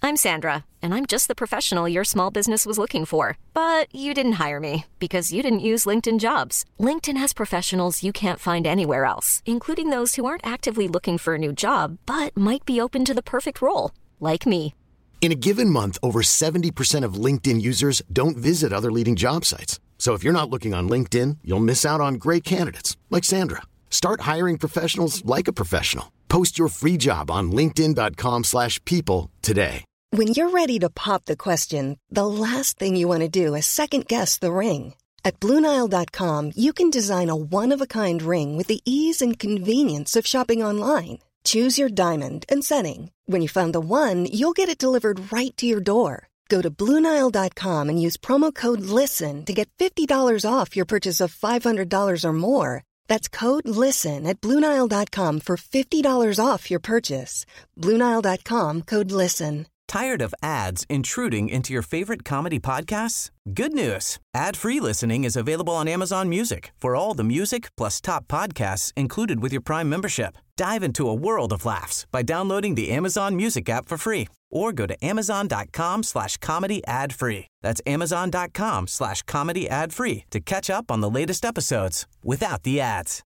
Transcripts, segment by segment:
I'm Sandra, and I'm just the professional your small business was looking for. But you didn't hire me because you didn't use LinkedIn Jobs. LinkedIn has professionals you can't find anywhere else, including those who aren't actively looking for a new job, but might be open to the perfect role, like me. In a given month, over 70% of LinkedIn users don't visit other leading job sites. So if you're not looking on LinkedIn, you'll miss out on great candidates like Sandra. Start hiring professionals like a professional. Post your free job on linkedin.com/people today. When you're ready to pop the question, the last thing you want to do is second-guess the ring. At BlueNile.com, you can design a one-of-a-kind ring with the ease and convenience of shopping online. Choose your diamond and setting. When you find the one, you'll get it delivered right to your door. Go to BlueNile.com and use promo code LISTEN to get $50 off your purchase of $500 or more. That's code LISTEN at BlueNile.com for $50 off your purchase. BlueNile.com, code LISTEN. Tired of ads intruding into your favorite comedy podcasts? Good news. Ad-free listening is available on Amazon Music for all the music plus top podcasts included with your Prime membership. Dive into a world of laughs by downloading the Amazon Music app for free or go to amazon.com/comedy ad-free. That's amazon.com/comedy ad-free to catch up on the latest episodes without the ads.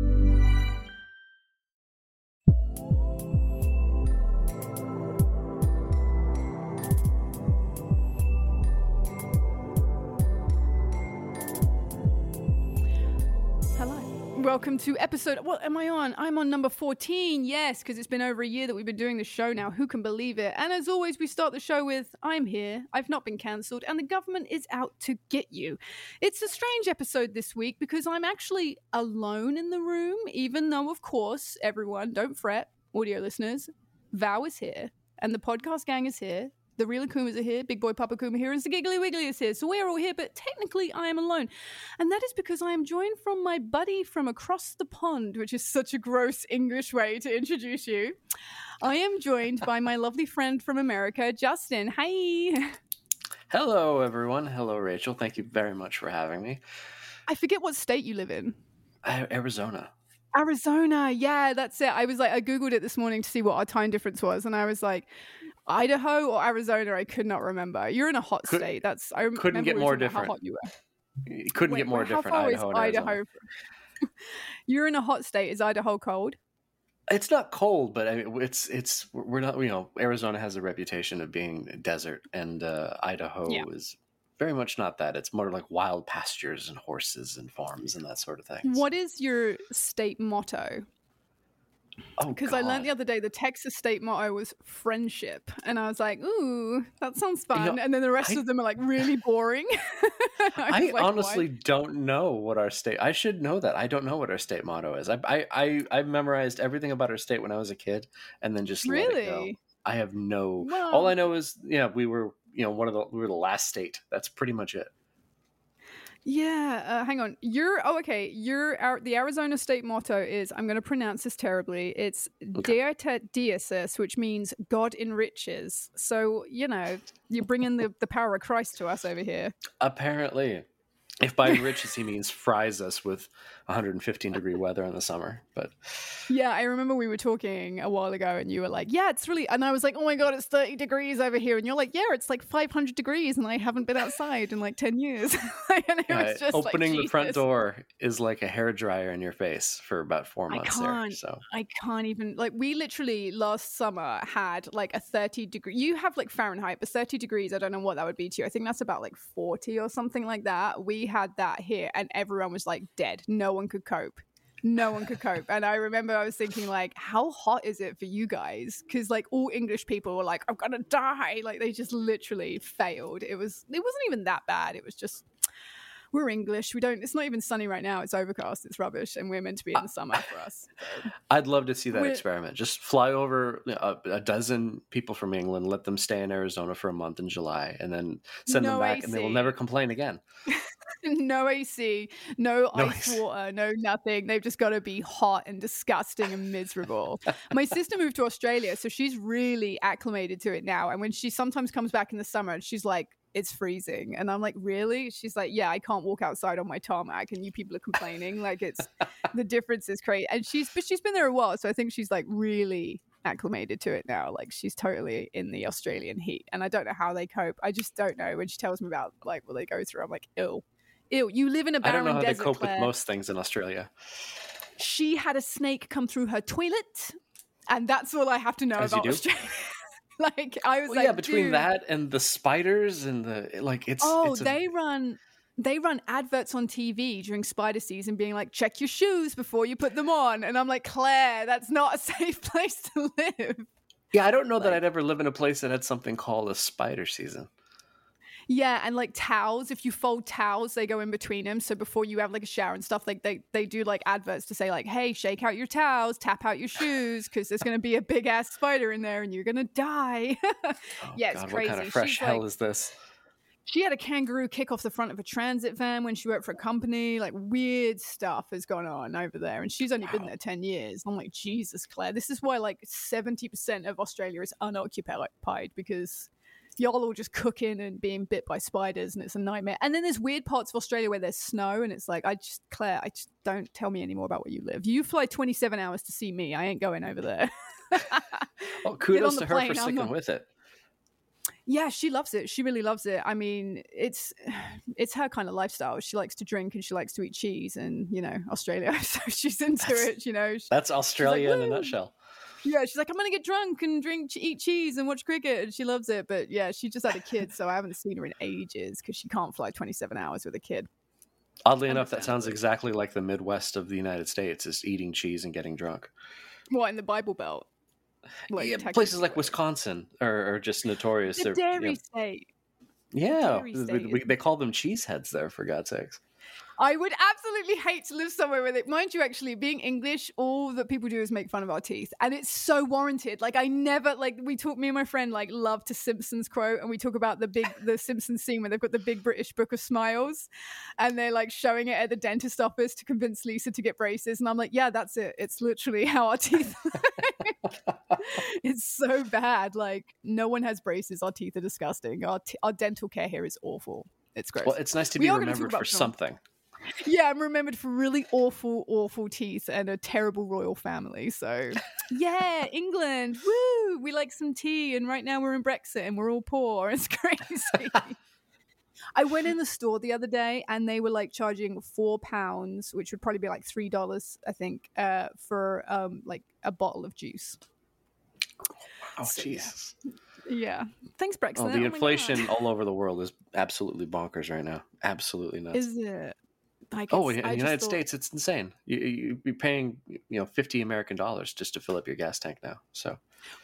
Welcome to episode, what am I on? I'm on number 14, yes, because it's been over a year that we've been doing the show now. Who can believe it? And as always, we start the show with, I'm here, I've not been cancelled, and the government is out to get you. It's a strange episode this week because I'm actually alone in the room, even though, of course, everyone, don't fret, audio listeners, Val is here, and the podcast gang is here. The real Akumas are here, Big Boy Papa Kuma here, and the Giggly Wiggly is here. So we're all here, but technically I am alone. And that is because I am joined from my buddy from across the pond, which is such a gross English way to introduce you. I am joined by my lovely friend from America, Justin. Hi. Hello, everyone. Hello, Rachel. Thank you very much for having me. I forget what state you live in. Arizona. Arizona. Yeah, that's it. I Googled it this morning to see what our time difference was, and I was like, Idaho or Arizona, I could not remember. You're in a hot state. I couldn't get more different. How hot you were. You couldn't get more different. Idaho and Arizona. You're in a hot state. Is Idaho cold? It's not cold, but I mean, we're not. Arizona has a reputation of being a desert, and Idaho is very much not that. It's more like wild pastures and horses and farms and that sort of thing. What is your state motto? Because I learned the other day the Texas state motto was friendship, and I was like, "Ooh, that sounds fun." And then the rest of them are like really boring. I honestly don't know what our state. I should know that. I don't know what our state motto is. I memorized everything about our state when I was a kid, and then just let it go. I have no. Well, all I know is we were we were the last state. That's pretty much it. Yeah, hang on. The Arizona state motto is, I'm going to pronounce this terribly, it's Deatet Deasis, which means God enriches. So, you're bringing the power of Christ to us over here. Apparently. If by enriches he means fries us with 115-degree weather in the summer. But yeah, I remember we were talking a while ago and you were like, yeah, it's really, and I was like, oh my God, it's 30 degrees over here. And you're like, yeah, it's like 500 degrees and I haven't been outside in like 10 years. And it was just opening the front door is like a hairdryer in your face for about 4 months I can't even, we literally last summer had like a 30 degree, you have like Fahrenheit, but 30 degrees, I don't know what that would be to you. I think that's about like 40 or something like that. We had that here and everyone was like dead. No one could cope. And I remember I was thinking like, how hot is it for you guys? Because like all English people were like, I'm gonna die. Like they just literally failed. It wasn't even that bad. It was just, we're English. It's not even sunny right now. It's overcast. It's rubbish. And we're meant to be in the summer for us. So. I'd love to see that experiment. Just fly over a dozen people from England, let them stay in Arizona for a month in July, and then send them back, and they will never complain again. No AC, no ice water, no nothing. They've just got to be hot and disgusting and miserable. My sister moved to Australia, so she's really acclimated to it now. And when she sometimes comes back in the summer, she's like, it's freezing. And I'm like, really? She's like, yeah, I can't walk outside on my tarmac and you people are complaining. Like the difference is crazy. And she's been there a while. So I think she's like really acclimated to it now. Like she's totally in the Australian heat, and I don't know how they cope. I just don't know. When she tells me about like what they go through, I'm like, ew. You live in a barren desert. I don't know how desert, they cope Claire. with most things in Australia. She had a snake come through her toilet, and that's all I have to know about Australia. Like I was like, between dude. that and the spiders and the like, they run adverts on TV during spider season being like, check your shoes before you put them on. And I'm like, Claire, that's not a safe place to live. Yeah, I don't know that I'd ever live in a place that had something called a spider season. Yeah, and like towels, if you fold towels, they go in between them. So before you have like a shower and stuff, like they do like adverts to say like, hey, shake out your towels, tap out your shoes, because there's going to be a big ass spider in there and you're going to die. Yeah, it's crazy. What kind of fresh hell is this? She had a kangaroo kick off the front of a transit van when she worked for a company. Like weird stuff has gone on over there. And she's only been there 10 years. I'm like, Jesus, Claire, this is why like 70% of Australia is unoccupied, because y'all all just cooking and being bit by spiders, and it's a nightmare. And then there's weird parts of Australia where there's snow, and it's like, Claire, don't tell me any more about where you live. You fly 27 hours to see me. I ain't going over there. Well, kudos to her for sticking with it. Yeah, she loves it. She really loves it. I mean, it's her kind of lifestyle. She likes to drink and she likes to eat cheese, and Australia, so she's into it. That's Australia in a nutshell. Yeah, she's like, I'm gonna get drunk and eat cheese and watch cricket, and she loves it. But yeah, she just had a kid, so I haven't seen her in ages because she can't fly 27 hours with a kid. Oddly enough, that sounds exactly like the Midwest of the United States, is eating cheese and getting drunk. What, in the Bible Belt? Like, yeah, places like Wisconsin are just notorious. The dairy state. Yeah, they call them cheeseheads there, for God's sakes. I would absolutely hate to live somewhere where mind you, actually, being English, all that people do is make fun of our teeth. And it's so warranted. Like, I never, like, me and my friend, like, love to Simpsons quote, and we talk about the Simpsons scene where they've got the big British book of smiles, and they're, like, showing it at the dentist office to convince Lisa to get braces. And I'm like, yeah, that's it. It's literally how our teeth look. It's so bad. Like, no one has braces. Our teeth are disgusting. Our dental care here is awful. It's gross. Well, it's nice to be remembered for something. Yeah, I'm remembered for really awful, awful teeth and a terrible royal family. So, yeah, England, woo! We like some tea, and right now we're in Brexit, and we're all poor. It's crazy. I went in the store the other day, and they were like charging £4, which would probably be like $3, I think, for like a bottle of juice. Oh, Jesus. Yeah. Thanks, Brexit. Oh, the inflation all over the world is absolutely bonkers right now. Absolutely nuts. Is it? In the United States, it's insane. You'd be paying, $50 American just to fill up your gas tank now. So,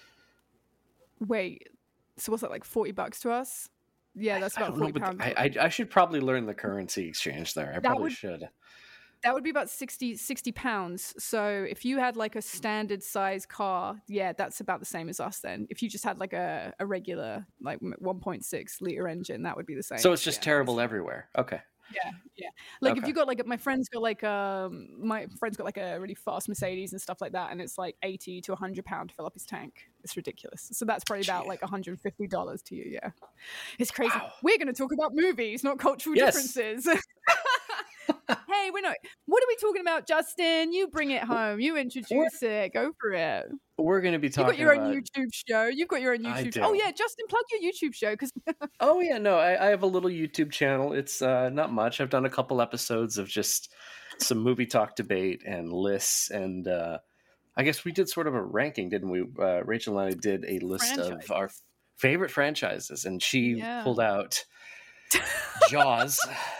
wait, so what's that, like $40 to us? Yeah, that's about £40. I should probably learn the currency exchange there. I probably should. That would be about 60 pounds. So if you had like a standard size car, yeah, that's about the same as us then. If you just had like a regular like 1.6 liter engine, that would be the same. So it's just terrible everywhere. Okay. Yeah. Like if you got like, my friend's got like a really fast Mercedes and stuff like that, and it's like £80 to £100 to fill up his tank. It's ridiculous. So that's probably about like $150 to you. Yeah. It's crazy. Wow. We're going to talk about movies, not cultural differences. Hey, what are we talking about, Justin? You bring it home. You introduce it. Go for it. We're going to be talking about... You've got your own YouTube show. You've got your own YouTube show. Oh, yeah, Justin, plug your YouTube show. Oh, yeah, no, I have a little YouTube channel. It's not much. I've done a couple episodes of just some movie talk debate and lists. And I guess we did sort of a ranking, didn't we? Rachel and I did a list of our favorite franchises. And she pulled out Jaws...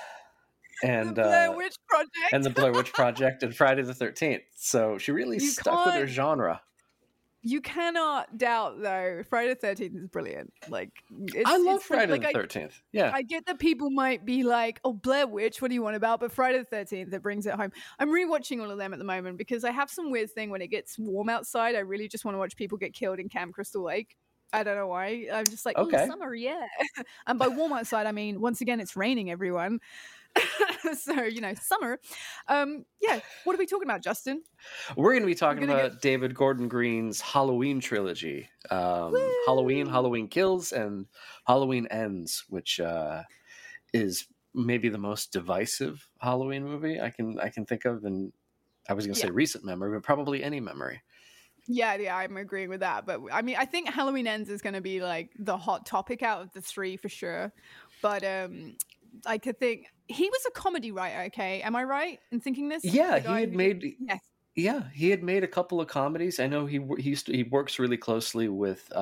And the Blair Witch Project. And the Blair Witch Project and Friday the 13th. So she really stuck with her genre. You cannot doubt, though, Friday the 13th is brilliant. Like, I love Friday the 13th. Yeah. I get that people might be like, oh, Blair Witch, what do you want about? But Friday the 13th, it brings it home. I'm rewatching all of them at the moment because I have some weird thing when it gets warm outside. I really just want to watch people get killed in Camp Crystal Lake. I don't know why. I'm just like, okay. Summer, yeah. And by warm outside, I mean, once again, it's raining, everyone. So, summer. Yeah. What are we talking about, Justin? We're going to be talking about David Gordon Green's Halloween trilogy. Halloween Kills, and Halloween Ends, which is maybe the most divisive Halloween movie I can think of. And I was going to say recent memory, but probably any memory. Yeah, I'm agreeing with that. But I mean, I think Halloween Ends is going to be like the hot topic out of the three for sure. But I could think he was a comedy writer. Okay, am I right in thinking this? Yeah, he had made. Yes. Yeah, he had made a couple of comedies. I know he works really closely with.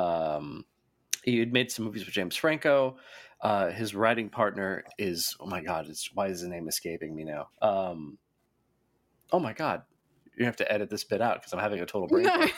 He had made some movies with James Franco. His writing partner is, oh my God, why is his name escaping me now? Oh my God, you have to edit this bit out because I'm having a total brain fart.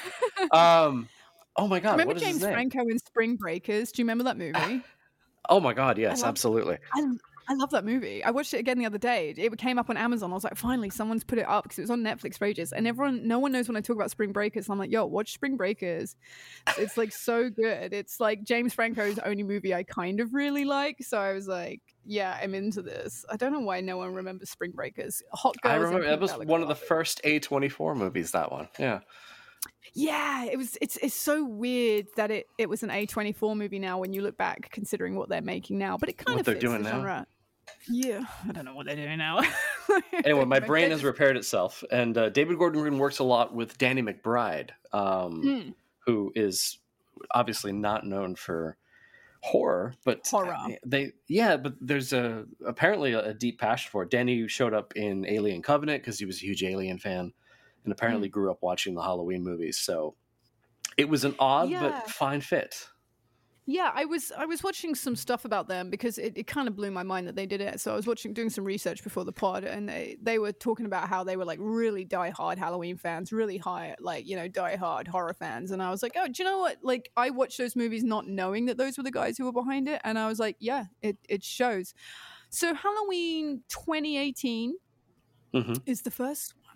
Oh my God, remember what is James his name? Franco in Spring Breakers? Do you remember that movie? Oh my God, yes, absolutely. I love that movie. I watched it again the other day. It came up on Amazon. I was like, finally, someone's put it up because it was on Netflix for ages. And no one knows when I talk about Spring Breakers. So I'm like, yo, watch Spring Breakers. It's like so good. It's like James Franco's only movie I kind of really like. So I was like, yeah, I'm into this. I don't know why no one remembers Spring Breakers. Hot Girls. I remember that was one of the first A24 movies. That one, yeah. Yeah, it was. It's so weird that it was an A24 movie now when you look back, considering what they're making now. But it kind of fits the genre. Yeah, I don't know what they're doing now. Anyway, my brain has repaired itself, and David Gordon Green works a lot with Danny McBride, who is obviously not known for horror, but but there's apparently a deep passion for it. Danny showed up in Alien Covenant because he was a huge Alien fan, and apparently grew up watching the Halloween movies. So it was an odd but fine fit. Yeah, I was watching some stuff about them because it kind of blew my mind that they did it. So I was doing some research before the pod, and they were talking about how they were like really diehard Halloween fans, really high, like, you know, diehard horror fans. And I was like, oh, do you know what? Like, I watched those movies not knowing that those were the guys who were behind it, and I was like, yeah, it shows. So Halloween 2018 is the first one,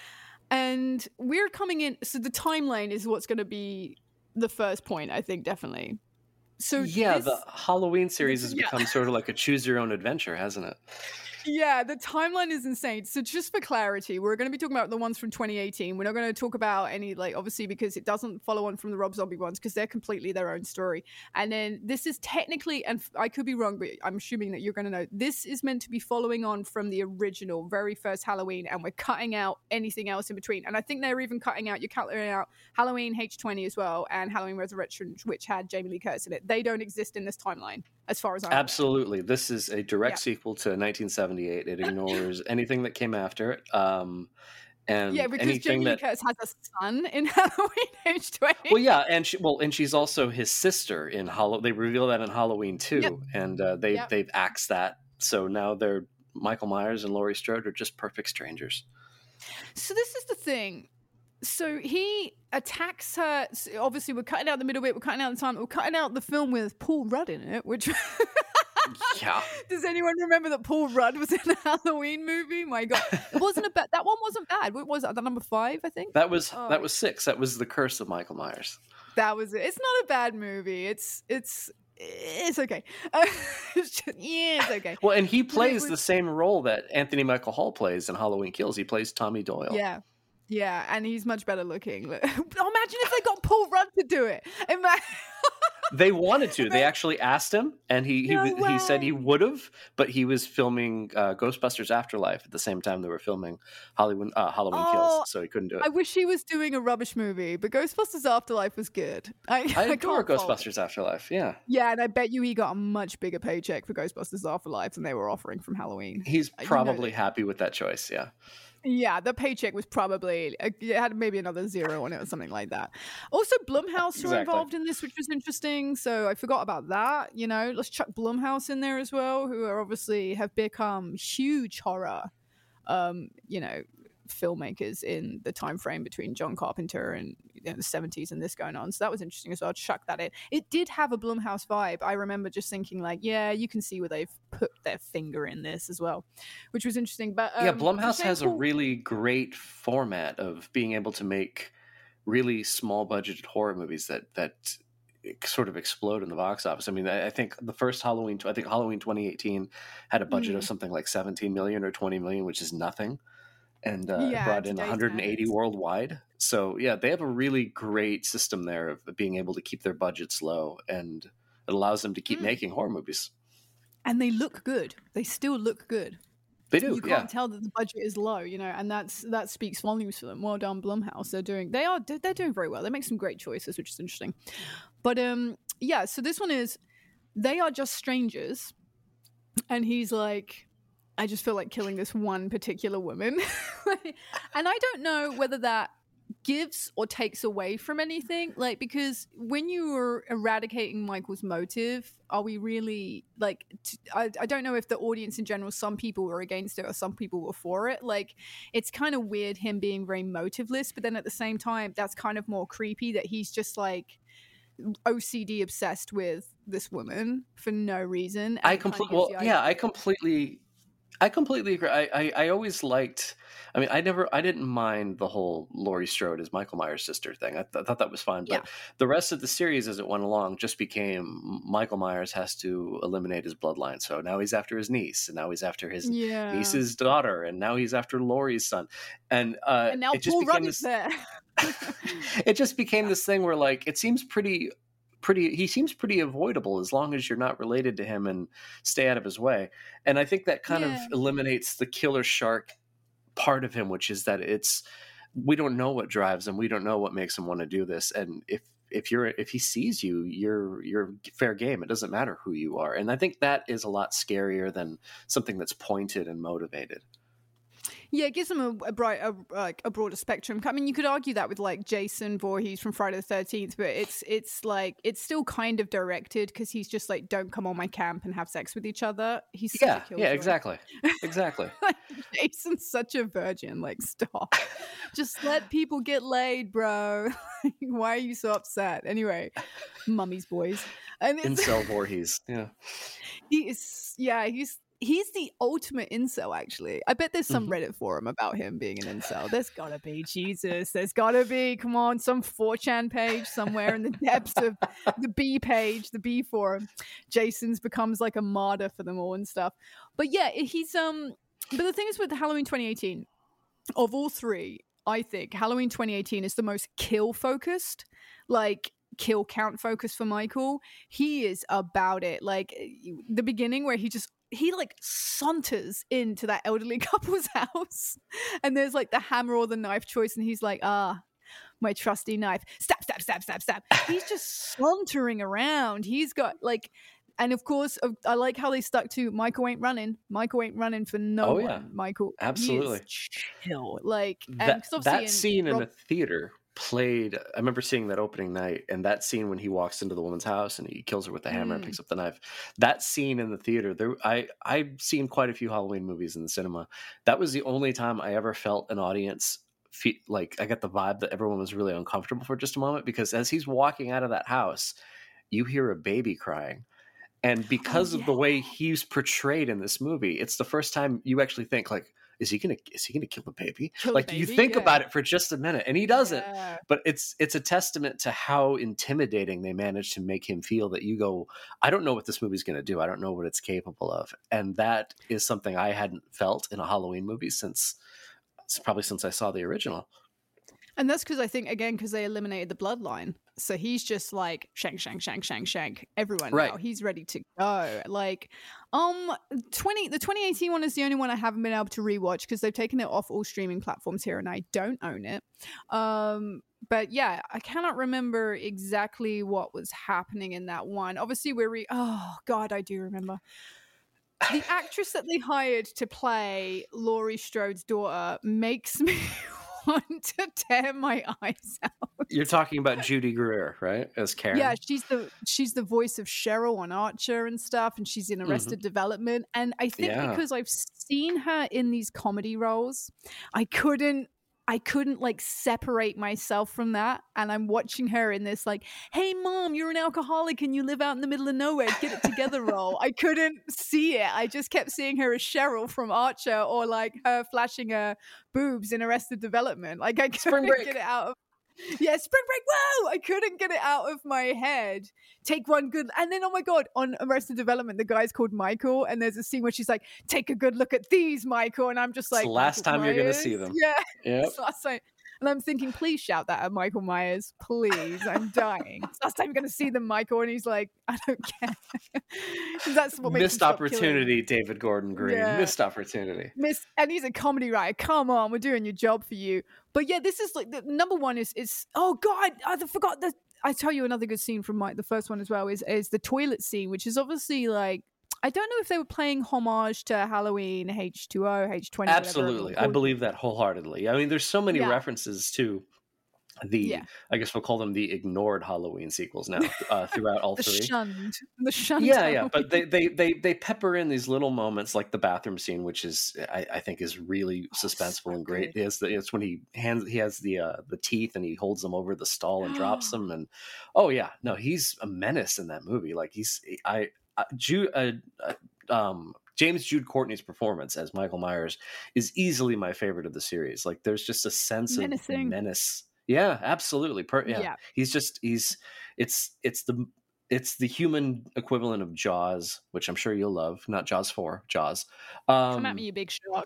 and we're coming in. So the timeline is what's going to be the first point, I think, definitely. So the Halloween series has become sort of like a choose your own adventure, hasn't it? Yeah, the timeline is insane. So just for clarity, we're going to be talking about the ones from 2018. We're not going to talk about any, like, obviously, because it doesn't follow on from the Rob Zombie ones because they're completely their own story. And then this is technically, and I could be wrong, but I'm assuming that you're going to know, this is meant to be following on from the original, very first Halloween, and we're cutting out anything else in between. And I think they're even cutting out Halloween H20 as well, and Halloween Resurrection, which had Jamie Lee Curtis in it. They don't exist in this timeline, as far as I know. Absolutely. This is a direct sequel to 1978. It ignores anything that came after it. And because Jamie Lee Curtis has a son in Halloween H20. Well, yeah, and she's also his sister in They reveal that in Halloween 2, and they've axed that. So now they're Michael Myers and Laurie Strode are just perfect strangers. So this is the thing. So he attacks her. So obviously, we're cutting out the middle bit. We're cutting out the time. We're cutting out the film with Paul Rudd in it, which. Yeah. Does anyone remember that Paul Rudd was in a Halloween movie? My God, it wasn't a bad. That one wasn't bad. What was that? Number 5, I think. That was 6. That was The Curse of Michael Myers. That was it. It's not a bad movie. It's okay. It's okay. Well, and he plays the same role that Anthony Michael Hall plays in Halloween Kills. He plays Tommy Doyle. Yeah, and he's much better looking. Imagine if they got Paul Rudd to do it. They wanted to. They actually asked him, and he said he would have, but he was filming Ghostbusters Afterlife at the same time they were filming Halloween Kills, so he couldn't do it. I wish he was doing a rubbish movie, but Ghostbusters Afterlife was good. I adore Ghostbusters Afterlife, yeah. Yeah, and I bet you he got a much bigger paycheck for Ghostbusters Afterlife than they were offering from Halloween. He's probably happy with that choice, yeah. Yeah, the paycheck was probably, it had maybe another 0 on it or something like that. Also, Blumhouse were involved in this, which was interesting. So I forgot about that. You know, let's chuck Blumhouse in there as well, who are obviously have become huge horror, filmmakers in the time frame between John Carpenter and the 70s and this going on. So that was interesting as well. I'd chuck that in. It did have a Blumhouse vibe. I remember just thinking like, yeah, you can see where they've put their finger in this as well, which was interesting. But Blumhouse has a really great format of being able to make really small budgeted horror movies that sort of explode in the box office. I mean, I think the first Halloween 2018 had a budget of something like 17 million or 20 million, which is nothing. And brought in 180 worldwide. So, yeah, they have a really great system there of being able to keep their budgets low, and it allows them to keep making horror movies. And they look good. They still look good. They do. You can't tell that the budget is low, and that speaks volumes for them. Well done, Blumhouse. They're doing very well. They make some great choices, which is interesting. But so this one is, they are just strangers, and he's like, I just feel like killing this one particular woman. And I don't know whether that gives or takes away from anything, like, because when you were eradicating Michael's motive, are we really like I don't know if the audience in general, some people were against it or some people were for it. Like, it's kind of weird him being very motiveless, but then at the same time that's kind of more creepy that he's just like OCD obsessed with this woman for no reason. I completely agree. I always liked, I mean, I didn't mind the whole Laurie Strode as Michael Myers' sister thing. I thought that was fun. But the rest of the series as it went along just became Michael Myers has to eliminate his bloodline. So now he's after his niece, and now he's after his niece's daughter, and now he's after Laurie's son. And now Paul Rudd is there. It just became this thing where, like, it seems he seems pretty avoidable as long as you're not related to him and stay out of his way. And I think that kind of eliminates the killer shark part of him, which is that we don't know what drives him. We don't know what makes him want to do this. And if he sees you, you're fair game. It doesn't matter who you are. And I think that is a lot scarier than something that's pointed and motivated. Yeah, it gives them a broader spectrum. I mean, you could argue that with like Jason Voorhees from Friday the 13th, but it's still kind of directed because he's just like, don't come on my camp and have sex with each other. He's exactly. Like, Jason's such a virgin. Like, stop. Just let people get laid, bro. Why are you so upset? Anyway, Mummy's boys. And Incel Voorhees. Yeah. He's the ultimate incel, actually. I bet there's some Reddit forum about him being an incel. There's gotta be. Jesus. There's gotta be. Come on. Some 4chan page somewhere in the depths of the B page, the B forum. Jason's becomes like a martyr for them all and stuff. But yeah, he's but the thing is with Halloween 2018, of all three, I think Halloween 2018 is the most kill focused, like kill count focused for Michael. He is about it. Like the beginning where he like saunters into that elderly couple's house and there's like the hammer or the knife choice and he's like, my trusty knife, stab, stab, stab, stab, stab. He's just sauntering around. He's got like, and of course I like how they stuck to Michael ain't running for no one. Michael absolutely chill. Like, that scene in the theater played, I remember seeing that opening night, and that scene when he walks into the woman's house and he kills her with the hammer and picks up the knife, that scene in the theater, I've seen quite a few Halloween movies in the cinema. That was the only time I ever felt an audience like, I got the vibe that everyone was really uncomfortable for just a moment, because as he's walking out of that house, you hear a baby crying. And because of the way he's portrayed in this movie, it's the first time you actually think, like, is he gonna kill the baby? You think about it for just a minute, and he doesn't. Yeah. But it's a testament to how intimidating they managed to make him feel, that you go, I don't know what this movie's gonna do. I don't know what it's capable of. And that is something I hadn't felt in a Halloween movie since I saw the original. And that's because I think, again, because they eliminated the bloodline. So he's just like shank, shank, shank, shank, shank everyone now. He's ready to go. Like, the 2018 one is the only one I haven't been able to rewatch because they've taken it off all streaming platforms here and I don't own it. But yeah, I cannot remember exactly what was happening in that one. Obviously, oh God, I do remember. The actress that they hired to play Laurie Strode's daughter makes me want to tear my eyes out. You're talking about Judy Greer, right? As Karen. Yeah, she's the voice of Cheryl on Archer and stuff, and she's in Arrested Development. And I think because I've seen her in these comedy roles, I couldn't like separate myself from that. And I'm watching her in this like, hey mom, you're an alcoholic and you live out in the middle of nowhere, get it together role. I couldn't see it. I just kept seeing her as Cheryl from Archer, or like her flashing her boobs in Arrested Development. Like I couldn't get it out of Spring Break. Whoa! I couldn't get it out of my head. Take one good, and then oh my God, on Arrested Development, the guy's called Michael, and there's a scene where she's like, "Take a good look at these, Michael," and I'm just like, it's the last time you're gonna see them. Yeah. Yep. And I'm thinking, please shout that at Michael Myers. Please, I'm dying. It's last time you're going to see them, Michael. And he's like, I don't care. That's what makes missed opportunity, David Gordon Green. Yeah. Missed opportunity. And he's a comedy writer. Come on, we're doing your job for you. But yeah, this is like the number one is oh God, I forgot that. I tell you another good scene from the first one as well is the toilet scene, which is obviously like, I don't know if they were playing homage to Halloween, H2O, H20. Absolutely. I believe that wholeheartedly. I mean, there's so many references to I guess we'll call them the ignored Halloween sequels now throughout all three. The shunned. Yeah. But they pepper in these little moments like the bathroom scene, which is, I think is really suspenseful and great. It's when he has the teeth and he holds them over the stall and drops them. And he's a menace in that movie. Like James Jude Courtney's performance as Michael Myers is easily my favorite of the series. Like there's just a sense of menace. Yeah, absolutely. It's the human equivalent of Jaws, which I'm sure you'll love. Not Jaws 4, Jaws. Come at me, you big shark.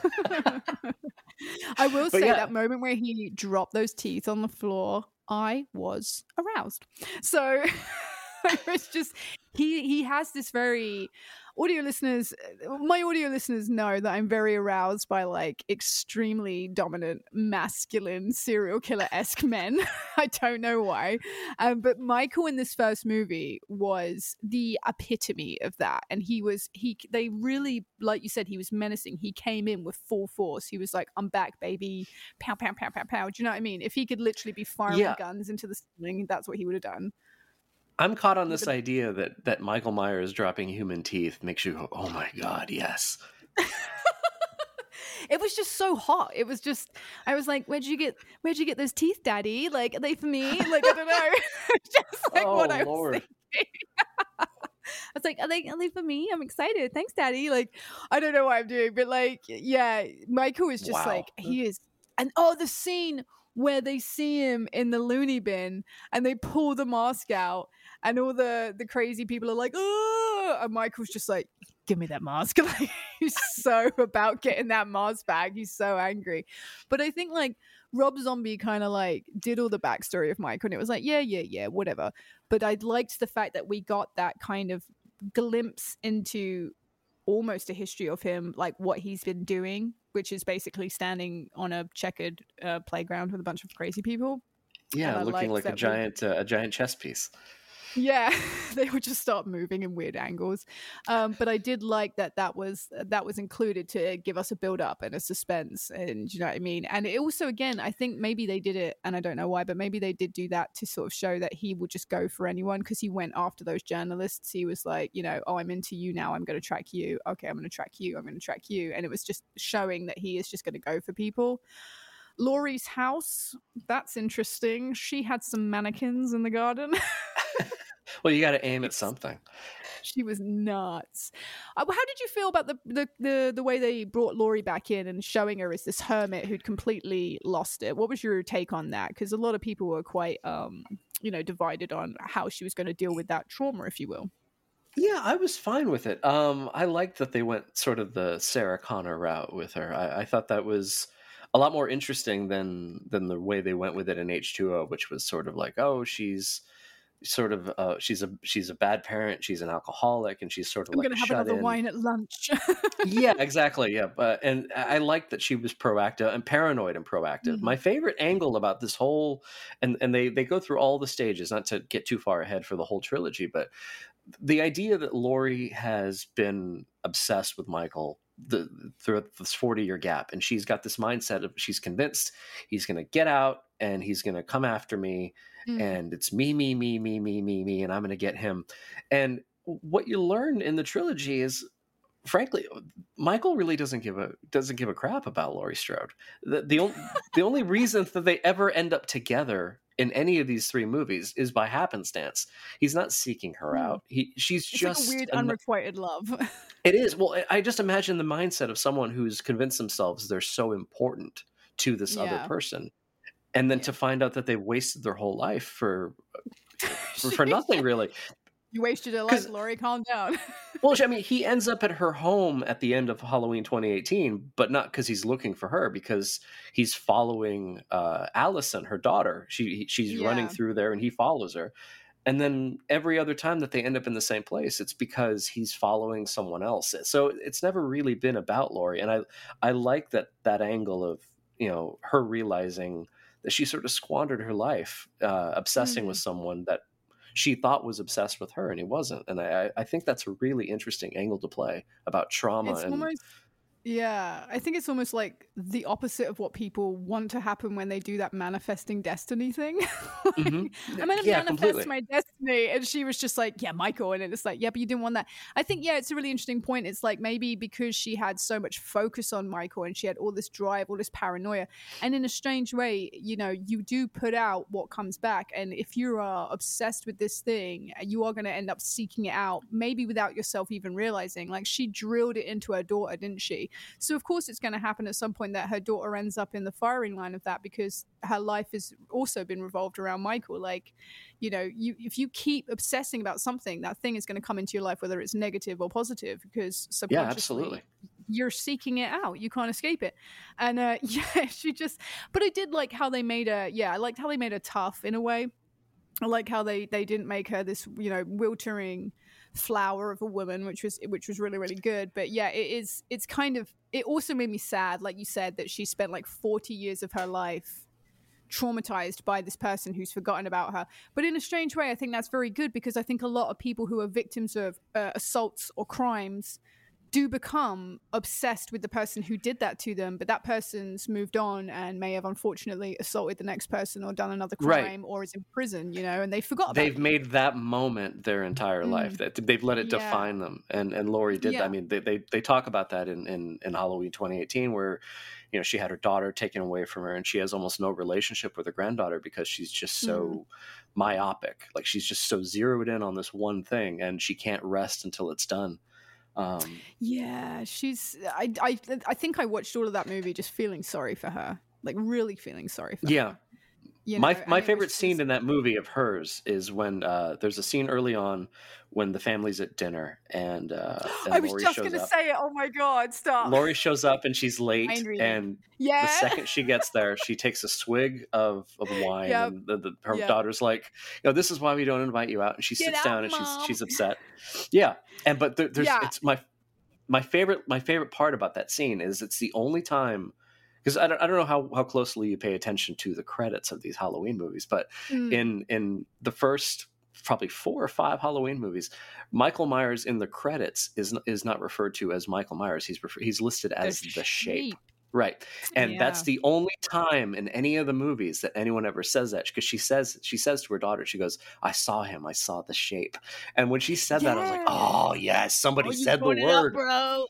I will say that moment where he dropped those teeth on the floor, I was aroused. So it's just he has this very my audio listeners know that I'm very aroused by like extremely dominant masculine serial killer-esque men. I don't know why, but Michael in this first movie was the epitome of that. And they really, like you said, he was menacing. He came in with full force. He was like, I'm back, baby. Pow, pow, pow, pow, pow. Do you know what I mean? If he could literally be firing guns into the ceiling, that's what he would have done. I'm caught on this idea that Michael Myers dropping human teeth makes you go, oh my God, yes. It was just so hot. It was just, I was like, where'd you get those teeth, Daddy? Like, are they for me? Like, I don't know. Just like what I was thinking. I was like, are they for me? I'm excited. Thanks, Daddy. Like, I don't know what I'm doing, but like, yeah, Michael is just like, he is. And the scene where they see him in the loony bin and they pull the mask out and all the crazy people are like, oh, and Michael's just like, give me that mask. Like, he's so about getting that mask back. He's so angry. But I think like Rob Zombie kind of like did all the backstory of Michael and it was like, yeah, whatever. But I liked the fact that we got that kind of glimpse into almost a history of him, like what he's been doing, which is basically standing on a checkered playground with a bunch of crazy people. Yeah, looking like a giant chess piece. Yeah, they would just start moving in weird angles. But I did like that was included to give us a build up and a suspense, and you know what I mean. And it also, again, I think maybe they did it, and I don't know why, but maybe they did do that to sort of show that he would just go for anyone because he went after those journalists. He was like, you know, oh, I'm into you now. I'm going to track you. Okay, I'm going to track you. I'm going to track you. And it was just showing that he is just going to go for people. Laurie's house, that's interesting. She had some mannequins in the garden. Well, you got to aim at something. She was nuts. How did you feel about the way they brought Laurie back in and showing her as this hermit who'd completely lost it? What was your take on that? Because a lot of people were quite, divided on how she was going to deal with that trauma, if you will. Yeah, I was fine with it. I liked that they went sort of the Sarah Connor route with her. I thought that was a lot more interesting than the way they went with it in H2O, which was sort of like, oh, she's sort of she's a bad parent, she's an alcoholic, and she's sort of I'm gonna have another wine at lunch. Yeah, exactly. Yeah, and I liked that she was proactive and paranoid and proactive. Mm-hmm. My favorite angle about this whole and they go through all the stages, not to get too far ahead for the whole trilogy, but the idea that Laurie has been obsessed with Michael through this 40-year gap, and she's got this mindset of she's convinced he's going to get out and he's going to come after me, and it's me, and I'm going to get him. And what you learn in the trilogy is, frankly, Michael really doesn't give a crap about Laurie Strode. The only reason that they ever end up together in any of these three movies is by happenstance. He's not seeking her out. She's just like a weird unrequited love. It is. Well, I just imagine the mindset of someone who's convinced themselves they're so important to this other person, and then to find out that they wasted their whole life for nothing, really. You wasted your life, Laurie. Calm down. Well, I mean, he ends up at her home at the end of Halloween 2018, but not because he's looking for her, because he's following Allison, her daughter. She's running through there, and he follows her. And then every other time that they end up in the same place, it's because he's following someone else. So it's never really been about Laurie. And I like that angle of, you know, her realizing that she sort of squandered her life obsessing with someone that she thought was obsessed with her, and he wasn't. And I think that's a really interesting angle to play about trauma. Yeah, I think it's almost like the opposite of what people want to happen when they do that manifesting destiny thing. I'm going to manifest completely. My destiny. And she was just like, yeah, Michael. And it's like, yeah, but you didn't want that. I think, yeah, it's a really interesting point. It's like maybe because she had so much focus on Michael and she had all this drive, all this paranoia. And in a strange way, you know, you do put out what comes back. And if you are obsessed with this thing, you are going to end up seeking it out, maybe without yourself even realizing. Like, she drilled it into her daughter, didn't she? So of course it's going to happen at some point that her daughter ends up in the firing line of that, because her life has also been revolved around Michael. Like, you know, if you keep obsessing about something, that thing is going to come into your life, whether it's negative or positive, because subconsciously you're seeking it out. You can't escape it. And but I did like how they made her, I liked how they made her tough in a way. I like how they didn't make her this, you know, wiltering flower of a woman, which was really, really good. But yeah, it's kind of, it also made me sad, like you said, that she spent like 40 years of her life traumatized by this person who's forgotten about her. But in a strange way, I think that's very good, because I think a lot of people who are victims of assaults or crimes do become obsessed with the person who did that to them, but that person's moved on and may have unfortunately assaulted the next person or done another crime or is in prison, you know, and they forgot about They've made that moment their entire life, that they've let it define them. And Laurie did. I mean, they talk about that in Halloween 2018, where, you know, she had her daughter taken away from her and she has almost no relationship with her granddaughter because she's just so myopic. Like, she's just so zeroed in on this one thing and she can't rest until it's done. She's I think I watched all of that movie just feeling sorry for her, like really feeling sorry for her. You know, my favorite scene in that movie of hers is when there's a scene early on when the family's at dinner and I was just going to say it. Oh my God, stop. Laurie shows up and she's late, and the second she gets there, she takes a swig of wine, and her daughter's like, you know, this is why we don't invite you out, and she sits down and she's upset. But there's it's my favorite part about that scene is it's the only time, because I don't know how closely you pay attention to the credits of these Halloween movies, but in the first probably 4 or 5 Halloween movies, Michael Myers in the credits is not referred to as Michael Myers. He's listed as the Shape. Right. And that's the only time in any of the movies that anyone ever says that, because she says to her daughter, she goes, I saw him, I saw the Shape. And when she said that, I was like, oh yes, somebody said the word, bro.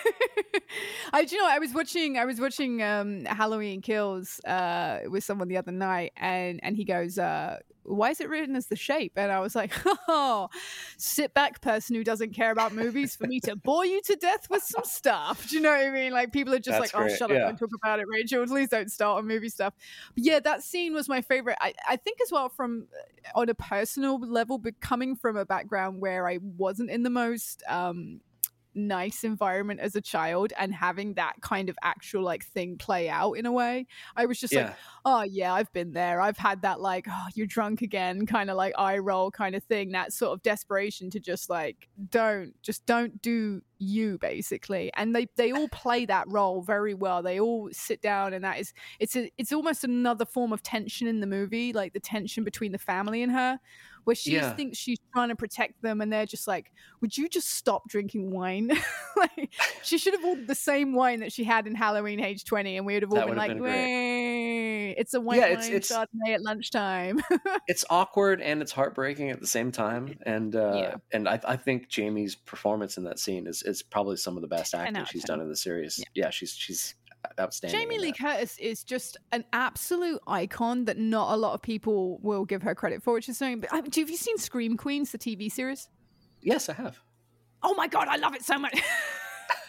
I was watching Halloween Kills with someone the other night, and he goes, why is it written as the Shape? And I was like, oh, sit back, person who doesn't care about movies, for me to bore you to death with some stuff. Do you know what I mean? Like, people are just That's like, great. Oh, shut up, don't talk about it, Rachel. Please don't start on movie stuff. But yeah, that scene was my favorite. I think as well, from on a personal level, but coming from a background where I wasn't in the most nice environment as a child, and having that kind of actual like thing play out in a way, I was just like, oh yeah, I've been there. I've had that like, oh, you're drunk again kind of like eye roll kind of thing, that sort of desperation to just like don't do you, basically. And they all play that role very well. They all sit down, and that is it's almost another form of tension in the movie, like the tension between the family and her, where she thinks she's trying to protect them, and they're just like, would you just stop drinking wine? Like, she should have ordered the same wine that she had in Halloween Age 20, and we would have all been like, wait, it's a white wine Chardonnay at lunchtime. It's awkward and it's heartbreaking at the same time. And I think Jamie's performance in that scene is probably some of the best acting she's done in the series. She's outstanding. Jamie Lee Curtis is just an absolute icon that not a lot of people will give her credit for, which is something. But have you seen Scream Queens, the TV series? Yes, I have. Oh my God, I love it so much.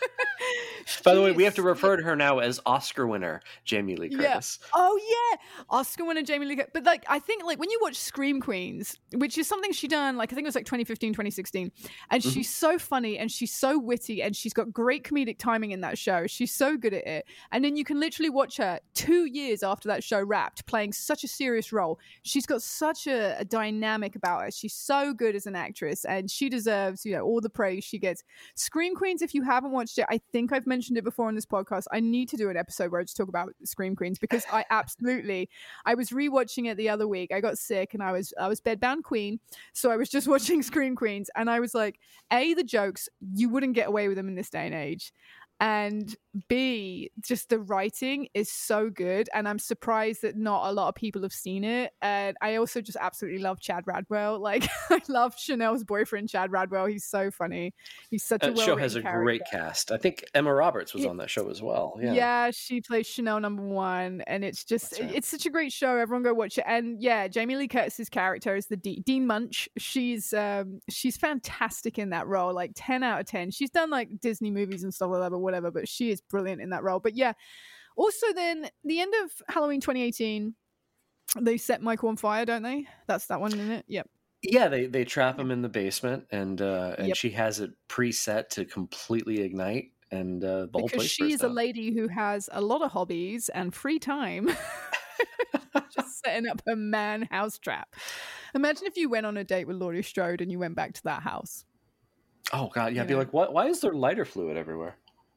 By the way, we have to refer to her now as Oscar winner Jamie Lee Curtis. Yeah. Oh yeah, Oscar winner Jamie Lee Curtis. But like, I think like when you watch Scream Queens, which is something she done, like I think it was like 2015, 2016, and she's so funny and she's so witty and she's got great comedic timing in that show. She's so good at it. And then you can literally watch her 2 years after that show wrapped, playing such a serious role. She's got such a dynamic about her. She's so good as an actress, and she deserves, you know, all the praise she gets. Scream Queens, if you haven't watched it, I think I've mentioned it before on this podcast. I need to do an episode where I just talk about Scream Queens, because I was rewatching it the other week. I got sick and I was bedbound queen, so I was just watching Scream Queens, and I was like, A, the jokes, you wouldn't get away with them in this day and age, and B, just the writing is so good, and I'm surprised that not a lot of people have seen it. And I also just absolutely love Chad Radwell. Like, I love Chanel's boyfriend, Chad Radwell. He's so funny. He's such a well-written show has a character. great cast. I think Emma Roberts was on that show as well. Yeah, she plays Chanel #1, and it's just it's such a great show. Everyone go watch it. And yeah, Jamie Lee Curtis's character is the Dean Munch. She's fantastic in that role. Like 10 out of 10. She's done like Disney movies and stuff like that, but whatever. But she is brilliant in that role. But yeah, also then the end of Halloween 2018, they set Michael on fire, don't they? That's that one, isn't it? Yep. Yeah, they trap him in the basement, and she has it preset to completely ignite, and the whole place because she's a lady who has a lot of hobbies and free time. Just setting up a man house trap. Imagine if you went on a date with Laurie Strode and you went back to that house. Oh God, yeah, I'd be like, what? Why is there lighter fluid everywhere?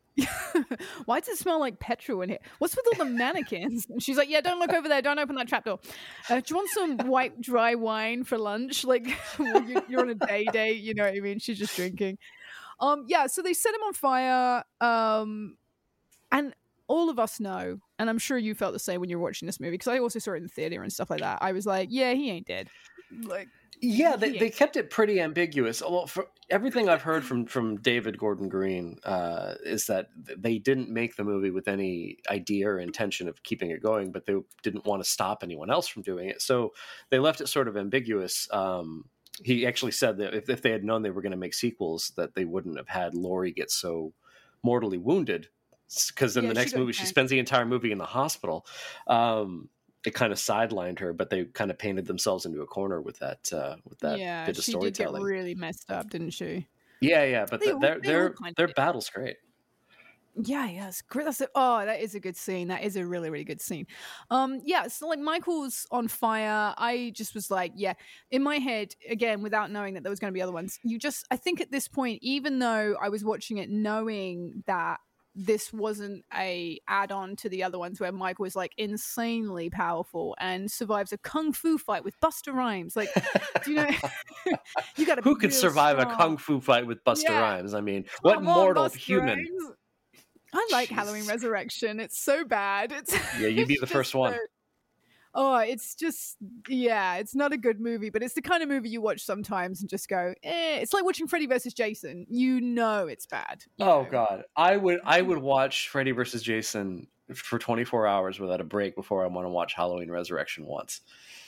Why does it smell like petrol in here? What's with all the mannequins? And she's like, yeah, don't look over there. Don't open that trapdoor. Do you want some white dry wine for lunch? Like, you're on a date, you know what I mean? She's just drinking. Yeah, so they set him on fire. And all of us know, and I'm sure you felt the same when you were watching this movie, because I also saw it in the theater and stuff like that. I was like, yeah, he ain't dead. Like, yeah, they kept it pretty ambiguous. Well, for everything I've heard from David Gordon Green is that they didn't make the movie with any idea or intention of keeping it going, but they didn't want to stop anyone else from doing it. So they left it sort of ambiguous. He actually said that if they had known they were going to make sequels, that they wouldn't have had Laurie get so mortally wounded, because in the next movie, she spends the entire movie in the hospital. It kind of sidelined her, but they kind of painted themselves into a corner with that bit of storytelling. She did get really messed up, didn't she? Yeah, but their battle's great. Yeah, it's great. That is a good scene. That is a really, really good scene. Yeah, so like Michael's on fire. I just was like, yeah, in my head, again, without knowing that there was going to be other ones, I think at this point, even though I was watching it knowing that this wasn't a add-on to the other ones where Michael was like insanely powerful and survives a kung fu fight with Busta Rhymes. Like, do you know? You got to. Who could survive a kung fu fight with Busta Rhymes? I mean, what mortal human? Rhymes. I like Halloween Resurrection. It's so bad. Yeah, you'd be the first one. It's just, it's not a good movie, but it's the kind of movie you watch sometimes and just go, It's like watching Freddy vs. Jason. You know it's bad. God. I would watch Freddy vs. Jason for 24 hours without a break before I want to watch Halloween Resurrection once.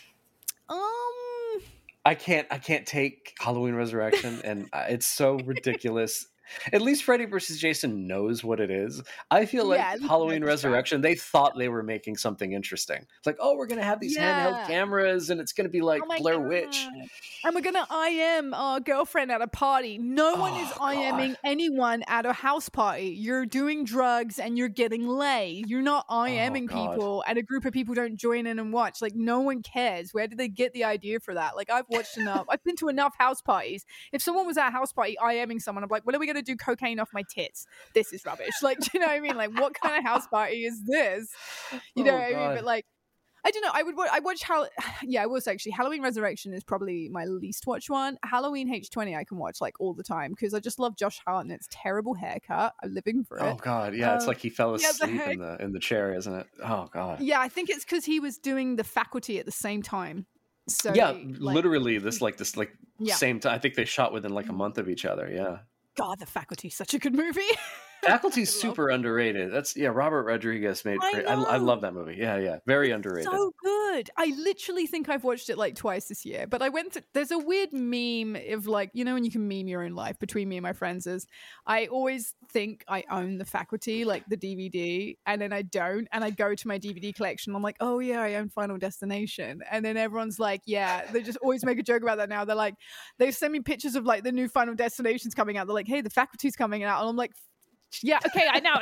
I can't take Halloween Resurrection, and it's so ridiculous. At least Freddy vs. Jason knows what it is. I feel like Halloween Resurrection, they thought they were making something interesting. It's like, we're going to have these handheld cameras, and it's going to be like Blair Witch. And we're going to IM our girlfriend at a party. No one is IMing anyone at a house party. You're doing drugs and you're getting laid. You're not IMing people, and a group of people don't join in and watch. Like, no one cares. Where did they get the idea for that? Like, I've watched enough. I've been to enough house parties. If someone was at a house party IMing someone, I'm like, what are we going to do cocaine off my tits? This is rubbish. Like, do you know what I mean? Like, what kind of house party is this? You know what I mean? But like, I don't know. I watch I was actually Halloween Resurrection is probably my least watched one. Halloween H20 I can watch like all the time because I just love Josh Hartnett's terrible haircut. I'm living for it. Oh God, yeah, it's like he fell asleep in the chair, isn't it? Oh God. Yeah, I think it's because he was doing The Faculty at the same time. So literally this same time. I think they shot within like a month of each other. Yeah. God, The Faculty is such a good movie. Faculty's super underrated. That's Robert Rodriguez made. I love that movie. Yeah, very underrated. So good. I literally think I've watched it like twice this year. But I went. There's a weird meme of like, you know, when you can meme your own life between me and my friends. Is I always think I own The Faculty, like the DVD, and then I don't. And I go to my DVD collection. I'm like, oh yeah, I own Final Destination. And then everyone's like, yeah. They just always make a joke about that now. They're like, they send me pictures of like the new Final Destinations coming out. They're like, hey, The Faculty's coming out, and I'm like, yeah, okay, I know.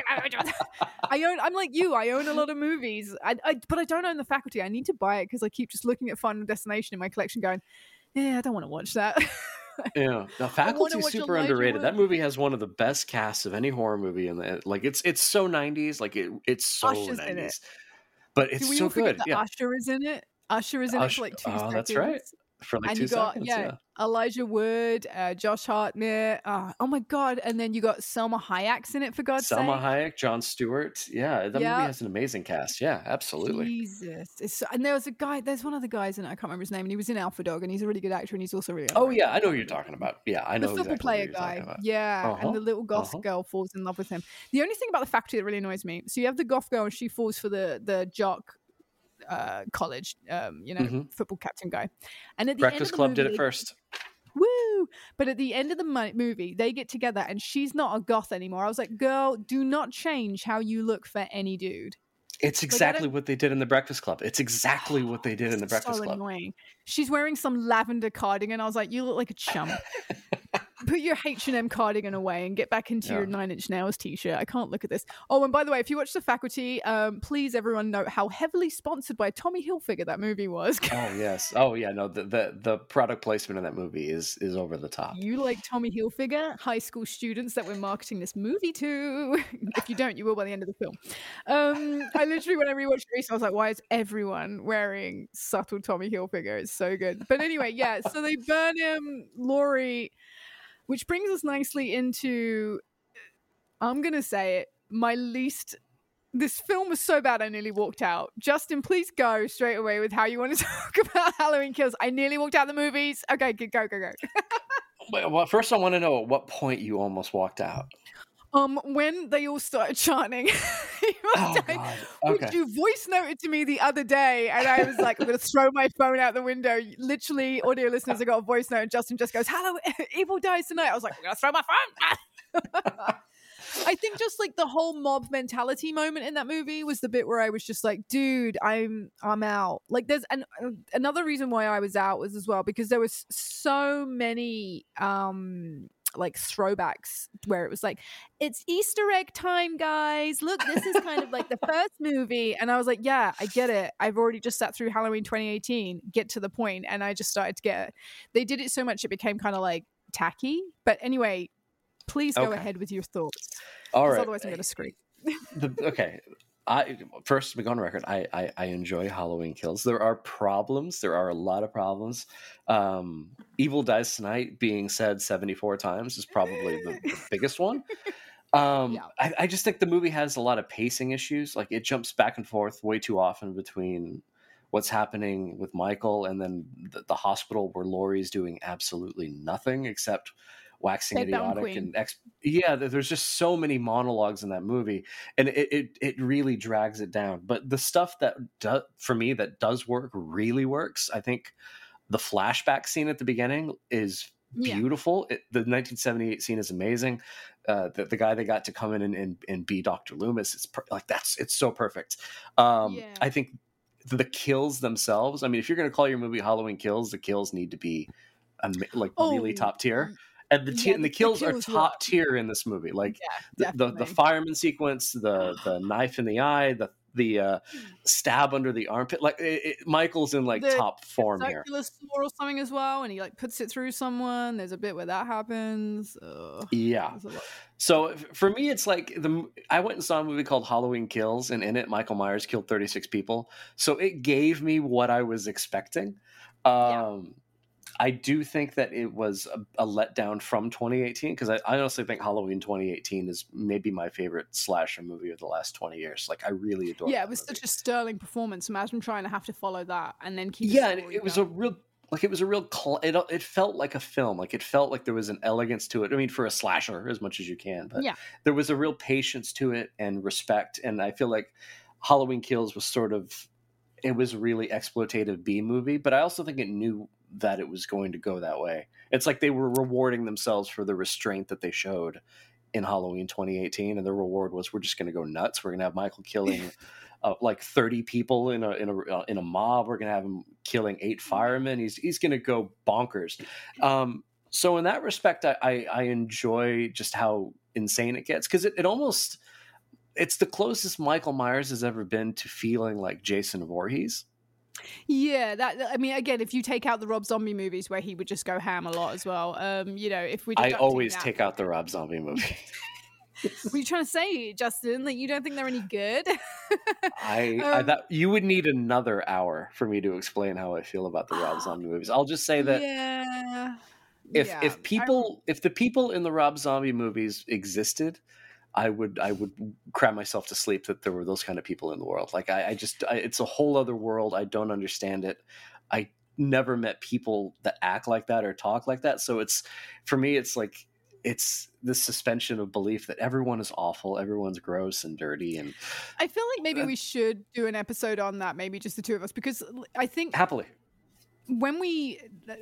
I'm like you. I own a lot of movies, but I don't own The Faculty. I need to buy it because I keep just looking at Final Destination in my collection, going, "Yeah, I don't want to watch that." Yeah, The Faculty is super underrated. That movie has one of the best casts of any horror movie in it. Like it's so 90s. Like it's so Usher's 90s, in it. but it's so good. Yeah, Usher is in it. Usher is in it for like 2 seconds. Oh, that's right. For like and 2 seconds, Elijah Wood, Josh Hartnett. Oh my god! And then you got Selma Hayek's in it, for God's sake. Selma Hayek, Jon Stewart. Yeah, that movie has an amazing cast. Yeah, absolutely. Jesus, and there was a guy. There's one of the guys in it. I can't remember his name, and he was in Alpha Dog, and he's a really good actor, and he's also really. Oh yeah, I know who you're talking about. Yeah, I know the football player guy. Yeah, and the little goth girl falls in love with him. The only thing about The Faculty that really annoys me. So you have the goth girl, and she falls for the jock. College, football captain guy, and at the Breakfast end of the Club movie, did it first. Woo! But at the end of the movie, they get together, and she's not a goth anymore. I was like, girl, do not change how you look for any dude. It's exactly what they did in the Breakfast Club. It's exactly what they did in the Breakfast Club. Annoying. She's wearing some lavender cardigan. I was like, you look like a chump. Put your H&M cardigan away and get back into your 9 Inch Nails t-shirt. I can't look at this. Oh, and by the way, if you watch The Faculty, please everyone note how heavily sponsored by Tommy Hilfiger that movie was. Oh yes. Oh yeah. No, the product placement in that movie is over the top. You like Tommy Hilfiger, high school students that we're marketing this movie to. If you don't, you will by the end of the film. I literally, when I rewatched Grease, I was like, why is everyone wearing subtle Tommy Hilfiger? It's so good. But anyway, yeah. So they burn him, Laurie. Which brings us nicely into, I'm going to say it, this film was so bad I nearly walked out. Justin, please go straight away with how you want to talk about Halloween Kills. I nearly walked out the movies. Okay, go. Well, first I want to know at what point you almost walked out. When they all started chanting, which you voice noted to me the other day, and I was like, I'm going to throw my phone out the window. Literally, audio listeners, I got a voice note, and Justin just goes, "Hello, evil dies tonight." I was like, I'm going to throw my phone. I think just like the whole mob mentality moment in that movie was the bit where I was just like, dude, I'm out. Like there's another reason why I was out was as well because there was so many like throwbacks where it was like, it's Easter egg time, guys. Look, this is kind of like the first movie. And I was like, yeah, I get it. I've already just sat through Halloween 2018. Get to the point. And I just started to get it. They did it so much it became kind of like tacky. But anyway, please go ahead with your thoughts. All right. Otherwise I'm going to scream. Okay. First, to be on record, I enjoy Halloween Kills. There are problems. There are a lot of problems. Evil Dies Tonight being said 74 times is probably the biggest one. I just think the movie has a lot of pacing issues. Like it jumps back and forth way too often between what's happening with Michael and then the hospital where Laurie's doing absolutely nothing except waxing idiotic and there's just so many monologues in that movie and it really drags it down. But the stuff that for me that does work really works. I think the flashback scene at the beginning is beautiful. The 1978 scene is amazing. The guy they got to come in and be Dr. Loomis, it's so perfect. I think the kills themselves, I mean, if you're going to call your movie Halloween Kills, the kills need to be really top tier. And the kills are top tier in this movie. Like the fireman sequence, the knife in the eye, the stab under the armpit. Like Michael's in top form here. Circular saw or something as well, and he puts it through someone. There's a bit where that happens. So for me, it's like I went and saw a movie called Halloween Kills, and in it, Michael Myers killed 36 people. So it gave me what I was expecting. I do think that it was a letdown from 2018 because I honestly think Halloween 2018 is maybe my favorite slasher movie of the last 20 years. Like I really adore. Yeah, it was such a sterling performance. Imagine trying to have to follow that and then keep. Yeah, and it was a real like it was a real it felt like a film. Like it felt like there was an elegance to it. I mean, for a slasher, as much as you can, but there was a real patience to it and respect. And I feel like Halloween Kills was sort of, it was really exploitative B movie, but I also think it knew that it was going to go that way. It's like they were rewarding themselves for the restraint that they showed in Halloween 2018, and the reward was, we're just going to go nuts. We're going to have Michael killing like 30 people in a mob. We're going to have him killing 8 firemen. He's going to go bonkers. So in that respect, I enjoy just how insane it gets, because it almost, it's the closest Michael Myers has ever been to feeling like Jason Voorhees. Yeah, that, I mean, again, if you take out the Rob Zombie movies where he would just go ham a lot as well, you know, if we, I always take out the Rob Zombie movie. What are you trying to say, Justin? That you don't think they're any good? That you would need another hour for me to explain how I feel about the Rob Zombie movies. I'll just say that if the people in the Rob Zombie movies existed, I would cry myself to sleep that there were those kind of people in the world. Like it's a whole other world. I don't understand it. I never met people that act like that or talk like that. So it's, for me, it's like, it's this suspension of belief that everyone is awful, everyone's gross and dirty. And I feel like maybe we should do an episode on that, maybe just the two of us, because I think happily. When we'll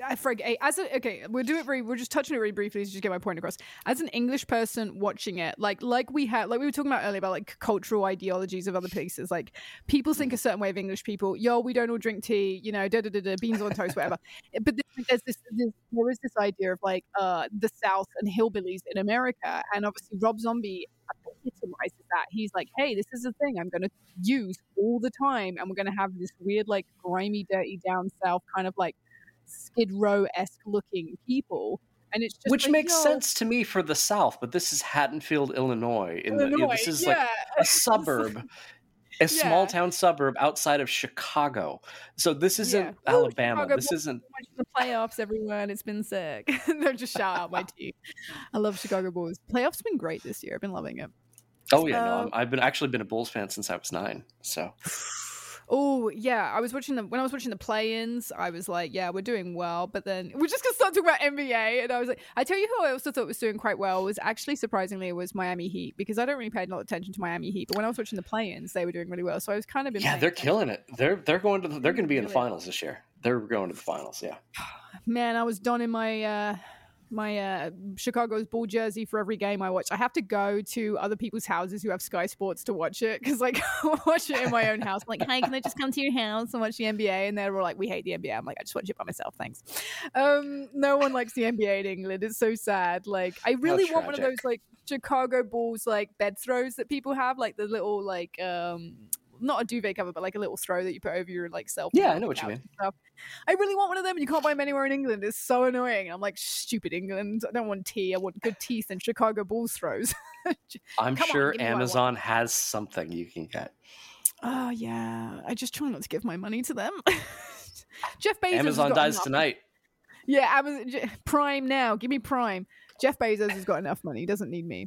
do it we're just touching it really briefly to just get my point across. As an English person watching it, like we were talking about earlier about like cultural ideologies of other places, like people think a certain way of English people. We don't all drink tea, you know, beans on toast, whatever. But there is this idea of like the South and hillbillies in America, and obviously Rob Zombie epitomizes that. He's like, hey, this is a thing I'm going to use all the time, and we're going to have this weird, like, grimy, dirty down south kind of like Skid Row-esque looking people, and it's just which makes sense to me for the South, but this is Haddonfield, Illinois. This is like a suburb. A small town suburb outside of Chicago. So this isn't Alabama. Chicago, this isn't the playoffs, everyone. It's been sick. No, just shout out my team. I love Chicago Bulls. Playoffs have been great this year. I've been loving it. Oh yeah, no, I've been a Bulls fan since I was 9. So oh yeah, when I was watching the play-ins, I was like, yeah, we're doing well. But then we're just gonna start talking about NBA, and I was like, I tell you who I also thought was doing quite well was actually, surprisingly, it was Miami Heat, because I don't really pay a lot of attention to Miami Heat, but when I was watching the play-ins, they were doing really well. So I was kind of they're killing it. They're going to be in the finals this year. They're going to the finals. Yeah. Man, I was donning my Chicago's Bull jersey for every game I watch. I have to go to other people's houses who have Sky Sports to watch it, because like I watch it in my own house. I'm like, hey, can I just come to your house and watch the NBA? And they're all like, we hate the NBA. I'm like, I just watch it by myself, thanks. No one likes the NBA in England. It's so sad. Like, I really want one of those like Chicago Bulls like bed throws that people have, like the little like not a duvet cover, but like a little throw that you put over your like self. Yeah, I know what you mean. I really want one of them, and you can't buy them anywhere in England. It's so annoying. I'm like, stupid England. I don't want tea. I want good teeth and Chicago Bulls throws. I'm sure Amazon has something you can get. Oh yeah, I just try not to give my money to them. Jeff Bezos. Amazon dies tonight. Yeah, Amazon Prime now. Give me Prime. Jeff Bezos has got enough money. He doesn't need me.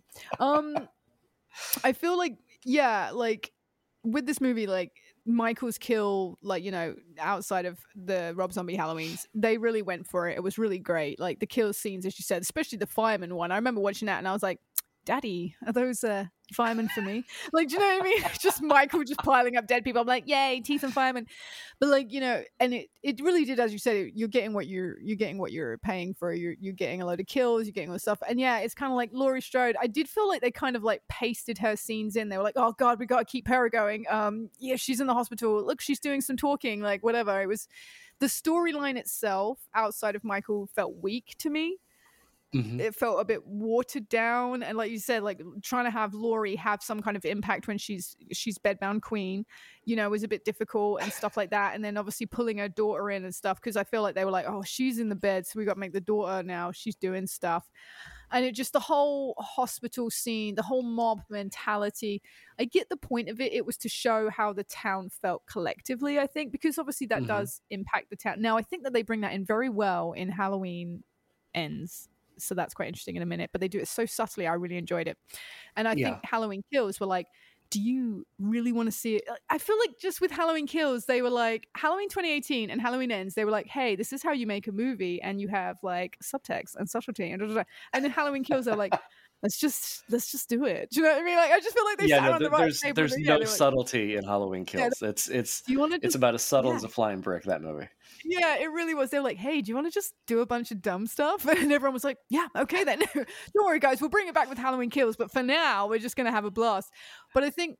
I feel like like. With this movie, like Michael's kill, like, you know, outside of the Rob Zombie Halloweens, they really went for it. It was really great. Like the kill scenes, as you said, especially the fireman one. I remember watching that and I was like, Daddy, are those firemen for me? Like, do you know what I mean? Just Michael just piling up dead people. I'm like, yay, teeth and firemen. But like, you know, and it really did, as you said, you're getting what you're paying for. You're getting a load of kills, you're getting all the stuff. And yeah, it's kind of like Laurie Strode. I did feel like they kind of like pasted her scenes in. They were like, oh God, we got to keep her going. Yeah, she's in the hospital. Look, she's doing some talking, like whatever. It was the storyline itself outside of Michael felt weak to me. Mm-hmm. It felt a bit watered down, and like you said, like trying to have Laurie have some kind of impact when she's bedbound queen, you know, was a bit difficult and stuff like that. And then obviously pulling her daughter in and stuff, because I feel like they were like, oh, she's in the bed, so we got to make the daughter now, she's doing stuff. And it just, the whole hospital scene, the whole mob mentality, I get the point of it. It was to show how the town felt collectively, I think, because obviously that does impact the town. Now I think that they bring that in very well in Halloween Ends. So that's quite interesting in a minute, but they do it so subtly. I really enjoyed it. And I think Halloween Kills were like, do you really want to see it? I feel like just with Halloween Kills, they were like, Halloween 2018 and Halloween Ends, they were like, hey, this is how you make a movie, and you have like subtext and subtlety and and then Halloween Kills, they're like, let's just do it. Do you know what I mean? Like, I just feel like they sat on the right table. There's no subtlety in Halloween Kills. It's about as subtle as a flying brick, that movie. Yeah, it really was. They were like, hey, do you want to just do a bunch of dumb stuff? And everyone was like, yeah, okay then. Don't worry, guys, we'll bring it back with Halloween Kills, but for now, we're just going to have a blast. But I think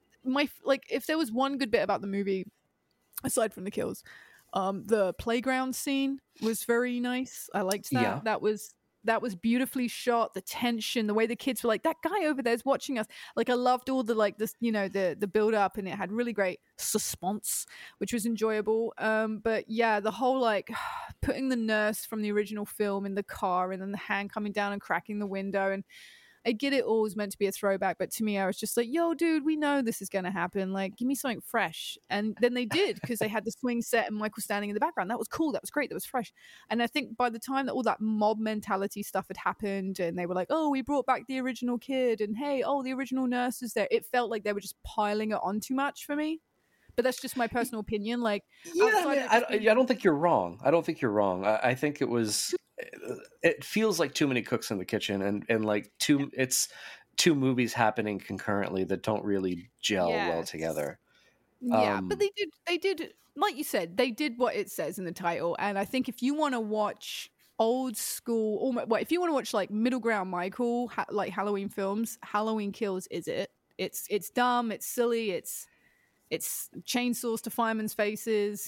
if there was one good bit about the movie, aside from the kills, the playground scene was very nice. I liked that. Yeah. That was beautifully shot. The tension, the way the kids were like, that guy over there is watching us. Like, I loved all the like this, the build up, and it had really great suspense, which was enjoyable. But yeah, the whole like putting the nurse from the original film in the car, and then the hand coming down and cracking the window, and I get it all was meant to be a throwback, but to me, I was just like, yo, dude, we know this is going to happen. Like, give me something fresh. And then they did, because they had the swing set and Michael standing in the background. That was cool. That was great. That was fresh. And I think by the time that all that mob mentality stuff had happened, and they were like, oh, we brought back the original kid, and hey, the original nurse is there, it felt like they were just piling it on too much for me. But that's just my personal opinion. Like, I don't think you're wrong. I think it feels like too many cooks in the kitchen, and like it's two movies happening concurrently that don't really gel well together. Yeah, but they did, like you said, they did what it says in the title. And I think if you want to watch old school, if you want to watch like middle ground Michael, like Halloween films, Halloween Kills is it. It's dumb, it's silly, it's chainsaws to firemen's faces.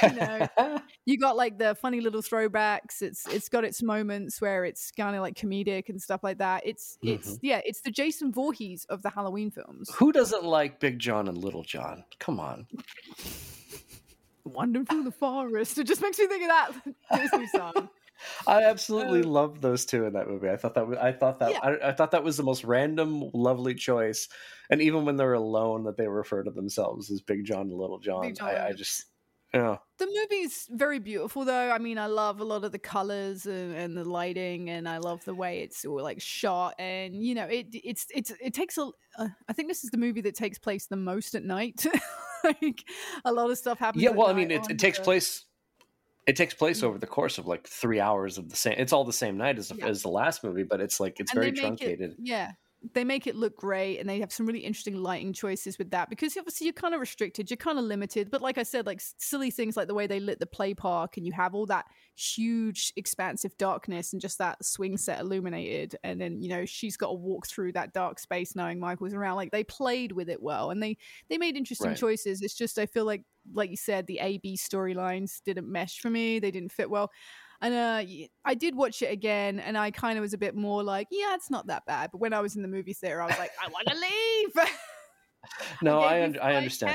You got like the funny little throwbacks. It's got its moments where it's kind of like comedic and stuff like that. It's the Jason Voorhees of the Halloween films. Who doesn't like Big John and Little John? Come on. Wandering through the forest. It just makes me think of that Disney song. I absolutely loved those two in that movie. I thought that was the most random, lovely choice. And even when they're alone, that they refer to themselves as Big John and Little John. I just, the movie's very beautiful, though. I mean, I love a lot of the colors and the lighting, and I love the way it's all like shot. And it takes I think this is the movie that takes place the most at night. Like, a lot of stuff happens. Yeah, well, I mean, it takes place. It takes place over the course of like 3 hours of the same. It's all the same night as the last movie, but it's like it's very truncated. They make it look great, and they have some really interesting lighting choices with that, because obviously you're kind of restricted, you're kind of limited. But like I said, like silly things like the way they lit the play park, and you have all that huge expansive darkness and just that swing set illuminated, and then she's got to walk through that dark space knowing Michael's around. Like, they played with it well, and they made interesting choices. It's just, I feel like you said, the A-B storylines didn't mesh for me. They didn't fit well. And I did watch it again, and I kind of was a bit more like, yeah, it's not that bad. But when I was in the movie theater, I was like, I want to leave. No, I understand.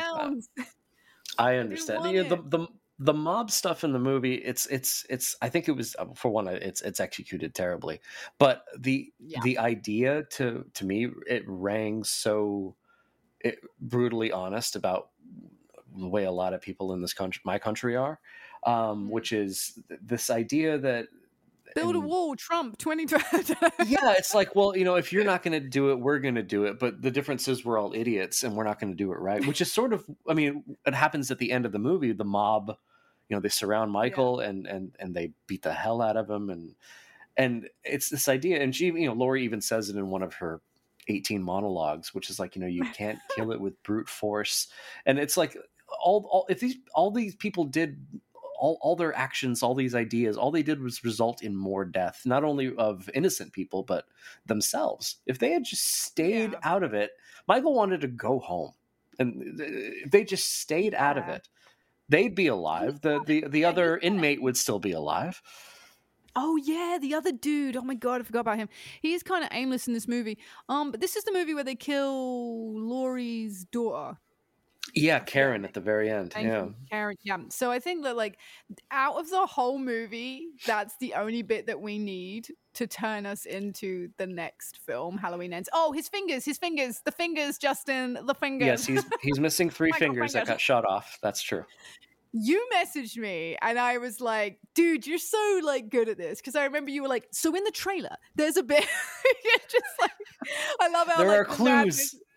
I understand. The mob stuff in the movie, it's I think it was, for one, it's executed terribly. But the idea to me, it rang so brutally honest about the way a lot of people in my country are. Which is this idea that build a wall, Trump 2020. Yeah, it's like, well, if you're not going to do it, we're going to do it. But the difference is we're all idiots, and we're not going to do it right. Which is sort of, I mean, it happens at the end of the movie. The mob, they surround Michael and they beat the hell out of him, and it's this idea. And she, Laurie even says it in one of her 18 monologues, which is like, you can't kill it with brute force. And it's like all these people did. All their actions, all these ideas, all they did was result in more death, not only of innocent people, but themselves. If they had just stayed out of it, Michael wanted to go home. And if they just stayed out of it, they'd be alive. The other inmate would still be alive. Oh, yeah, the other dude. Oh, my God, I forgot about him. He is kind of aimless in this movie. But this is the movie where they kill Laurie's daughter. Yeah, Karen at the very end. Karen. Yeah. So I think that, like, out of the whole movie, that's the only bit that we need to turn us into the next film, Halloween Ends. Oh, his fingers, the fingers, Justin, the fingers. Yes, he's missing 3 fingers that got shot off. That's true. You messaged me, and I was like, dude, you're so, like, good at this. Because I remember you were like, so in the trailer, there's a bit, just like, I love how there are clues.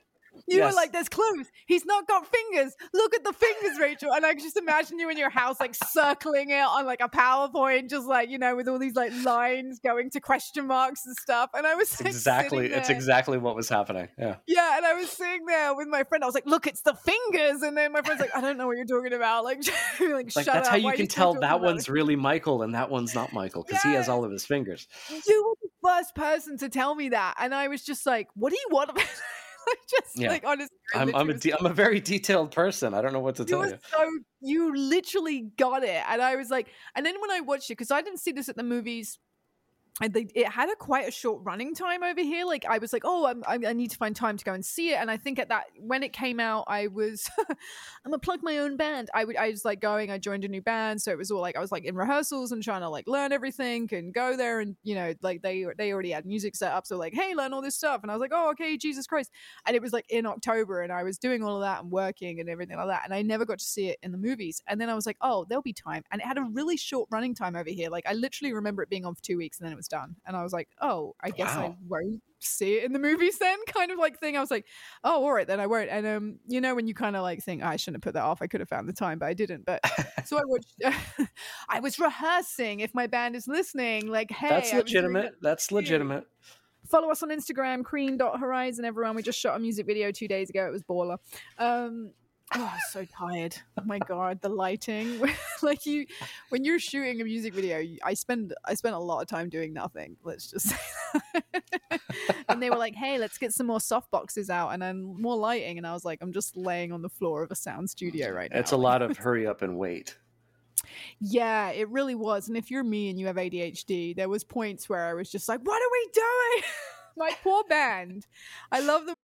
You were like, there's clues. He's not got fingers. Look at the fingers, Rachel. And I can just imagine you in your house, like circling it on like a PowerPoint, just like, you know, with all these like lines going to question marks and stuff. And I was like, it's exactly what was happening. Yeah. Yeah. And I was sitting there with my friend. I was like, look, it's the fingers. And then my friend's like, I don't know what you're talking about. Like shut that's up. How you can tell that one's really Michael and that one's not Michael, because he has all of his fingers. You were the first person to tell me that. And I was just like, what do you want? Like honestly, I'm a very detailed person. I don't know what to tell you. So you literally got it, and I was like, and then when I watched it, because I didn't see this at the movies, it had quite a short running time over here. Like I was like, oh, I need to find time to go and see it. And I think when it came out, I was I'm gonna plug my own band. I was like I joined a new band, so it was all like I was like in rehearsals and trying to like learn everything and go there, and you know, like they already had music set up, so like, hey, learn all this stuff. And I was like, oh, okay, Jesus Christ. And it was like in October, and I was doing all of that and working and everything like that, and I never got to see it in the movies. And then I was like, oh, there'll be time. And it had a really short running time over here. Like I literally remember it being on for 2 weeks, and then it was done. And I was like, oh, I guess I won't see it in the movies then, kind of like thing. I was like, oh, all right, then I won't. And you know, when you kind of like think, I shouldn't have put that off, I could have found the time, but I didn't. But so I watched I was rehearsing. If my band is listening, like, hey, that's legitimate. That's legitimate. Follow us on Instagram, cream.horizon, everyone. We just shot a music video 2 days ago. It was baller. Oh, I'm so tired. Oh my God, the lighting. Like when you're shooting a music video, I spend a lot of time doing nothing. Let's just say that. And they were like, hey, let's get some more soft boxes out and then more lighting. And I was like, I'm just laying on the floor of a sound studio right now. It's a lot of hurry up and wait. Yeah, it really was. And if you're me and you have ADHD, there was points where I was just like, what are we doing? My poor band. I love them.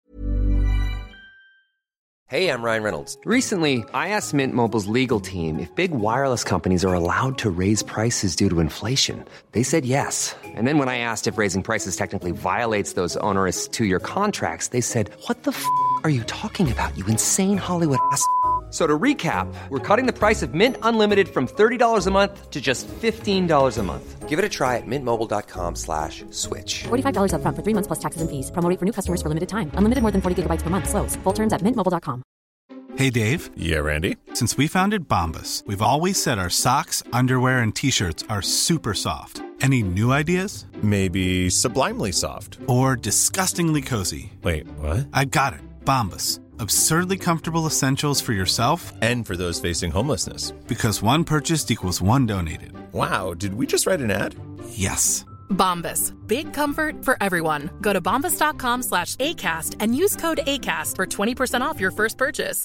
Hey, I'm Ryan Reynolds. Recently, I asked Mint Mobile's legal team if big wireless companies are allowed to raise prices due to inflation. They said yes. And then when I asked if raising prices technically violates those onerous 2-year contracts, they said, what the f*** are you talking about, you insane Hollywood ass f- So to recap, we're cutting the price of Mint Unlimited from $30 a month to just $15 a month. Give it a try at mintmobile.com/switch. $45 up front for 3 months plus taxes and fees. Promo rate for new customers for limited time. Unlimited more than 40 gigabytes per month. Slows full terms at mintmobile.com. Hey, Dave. Yeah, Randy. Since we founded Bombas, we've always said our socks, underwear, and T-shirts are super soft. Any new ideas? Maybe sublimely soft. Or disgustingly cozy. Wait, what? I got it. Bombas. Absurdly comfortable essentials for yourself and for those facing homelessness. Because one purchased equals one donated. Wow, did we just write an ad? Yes. Bombas. Big comfort for everyone. Go to bombas.com/ACAST and use code ACAST for 20% off your first purchase.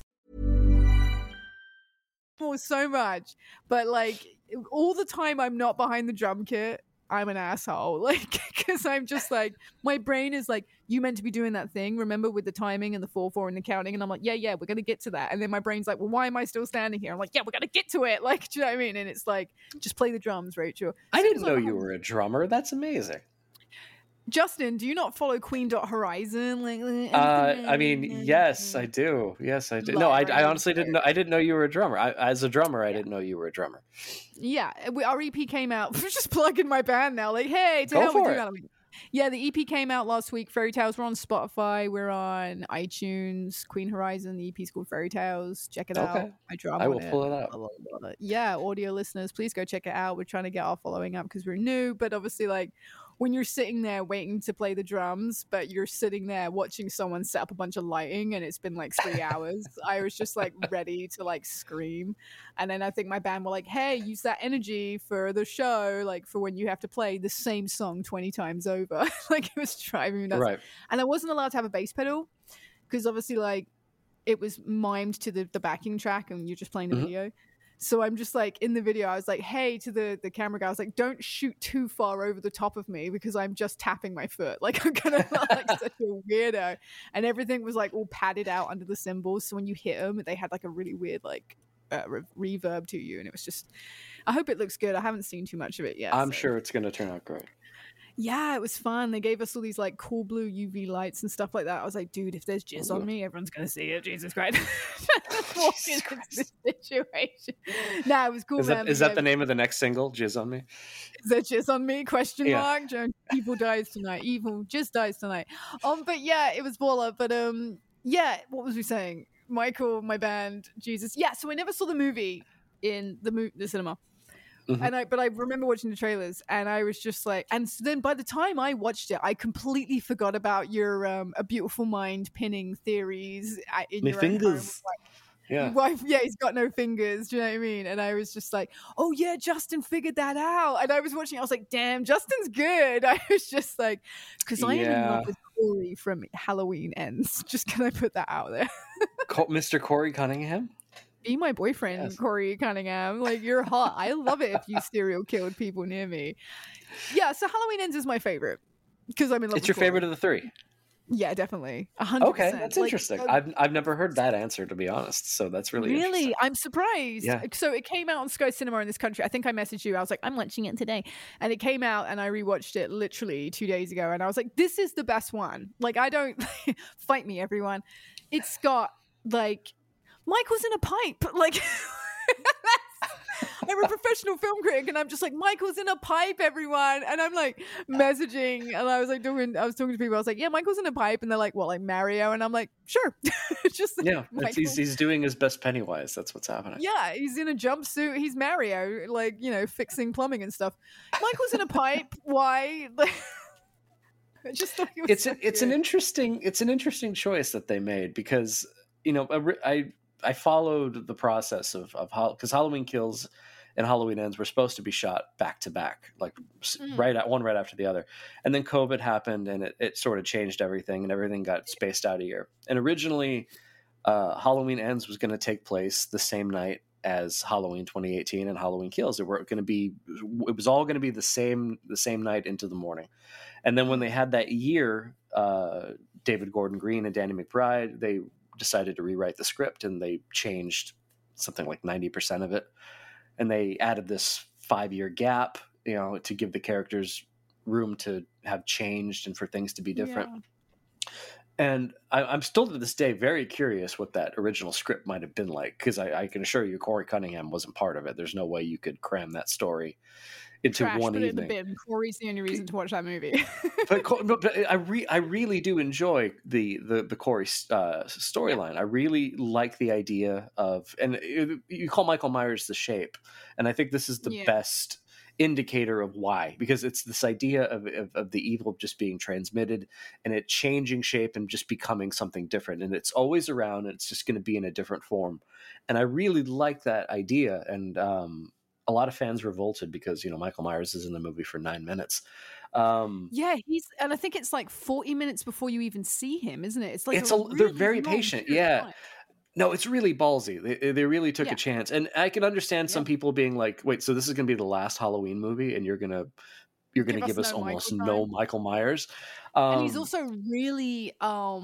So much. But like all the time I'm not behind the drum kit, I'm an asshole. Like, because I'm just like, my brain is like, you meant to be doing that thing, remember, with the timing and the 4/4 and the counting. And I'm like, yeah, we're going to get to that. And then my brain's like, well, why am I still standing here? I'm like, yeah, we're going to get to it. Like, do you know what I mean? And it's like, just play the drums, Rachel. I didn't know you were a drummer. That's amazing. Justin, do you not follow Queen.Horizon? I mean, yes, I do. Yes, I do. No, I honestly didn't know. I didn't know you were a drummer. As a drummer, I didn't know you were a drummer. Yeah, our EP came out. We're just plugging my band now. Like, hey, to hell with you. Yeah, the EP came out last week. Fairy Tales. We're on Spotify. We're on iTunes. Queen Horizon. The EP's called Fairy Tales. Check it out. I will pull it up. Yeah, audio listeners, please go check it out. We're trying to get our following up because we're new, but obviously, like, when you're sitting there waiting to play the drums, but you're sitting there watching someone set up a bunch of lighting and it's been like 3 hours, I was just like ready to like scream. And then I think my band were like, hey, use that energy for the show, like for when you have to play the same song 20 times over. Like it was driving me nuts. Right. And I wasn't allowed to have a bass pedal because obviously like it was mimed to the backing track and you're just playing the video. So I'm just like in the video, I was like, hey, to the camera guy, I was like, don't shoot too far over the top of me because I'm just tapping my foot. Like I'm going to look like such a weirdo. And everything was like all padded out under the cymbals. So when you hit them, they had like a really weird like reverb to you. And it was just, I hope it looks good. I haven't seen too much of it yet. I'm sure it's going to turn out great. Yeah, it was fun. They gave us all these like cool blue UV lights and stuff like that. I was like, dude, if there's jizz on me, everyone's gonna see it. Jesus Christ. Jesus Christ. Situation. Nah, it was cool. Is that the name of the next single? Jizz on Me? Is that jizz on me? Question mark. Evil dies tonight. Evil just dies tonight. But yeah, it was baller. But Yeah, what was we saying? Michael, my band, Jesus. Yeah, so I never saw the movie in the cinema. Mm-hmm. But I remember watching the trailers, and I was just like, and so then by the time I watched it, I completely forgot about your A Beautiful Mind pinning theories in your fingers. Your wife, he's got no fingers. Do you know what I mean? And I was just like, oh yeah, Justin figured that out. And I was watching, I was like, damn, Justin's good. I was just like, because I am in love with Corey from Halloween Ends. Just can I put that out there? Mr. Corey Cunningham? Be my boyfriend, yes. Corey Cunningham. Like, you're hot. I love it if you serial killed people near me. Yeah, so Halloween Ends is my favorite because I'm in love with It's your Corey. favorite of the three? Yeah, definitely. 100%. Okay, that's interesting. I've never heard that answer, to be honest. So that's really interesting. I'm surprised. Yeah. So it came out on Sky Cinema in this country. I think I messaged you. I was like, I'm watching it today. And it came out and I rewatched it literally 2 days ago. And I was like, this is the best one. Like, I don't... Fight me, everyone. It's got, like... Michael's in a pipe. Like... I'm a professional film critic, and I'm just like, Michael's in a pipe, everyone. And I'm like messaging, and I was talking to people. I was like, yeah, Michael's in a pipe, and they're like, well, like Mario, and I'm like, sure. Just like, he's doing his best Pennywise. That's what's happening. Yeah, he's in a jumpsuit. He's Mario, like, you know, fixing plumbing and stuff. Michael's in a pipe. Why? I just thought it was it's an interesting choice that they made because, you know, I followed the process of because Halloween Kills and Halloween Ends were supposed to be shot back to back, like right after the other. And then COVID happened and it sort of changed everything and everything got spaced out a year. And originally Halloween Ends was going to take place the same night as Halloween 2018 and Halloween Kills. It was all going to be the same night into the morning. And then when they had that year, David Gordon Green and Danny McBride, they decided to rewrite the script and they changed something like 90% of it. And they added this 5-year gap, you know, to give the characters room to have changed and for things to be different. Yeah. And I'm still to this day very curious what that original script might have been like, because I can assure you Corey Cunningham wasn't part of it. There's no way you could cram that story into one evening. Put it in the bin. Corey's the only reason to watch that movie. but I really do enjoy the Corey storyline. I really like the idea of, and you call Michael Myers the Shape, and I think this is the best indicator of why, because it's this idea of the evil just being transmitted and it changing shape and just becoming something different, and it's always around and it's just going to be in a different form. And I really like that idea. And a lot of fans revolted because, you know, Michael Myers is in the movie for 9 minutes. And I think it's like 40 minutes before you even see him, isn't it? It's like they're very patient. Yeah. No, it's really ballsy. They really took a chance. And I can understand some people being like, wait, so this is going to be the last Halloween movie and you're going to give us almost no Michael Myers. And he's also really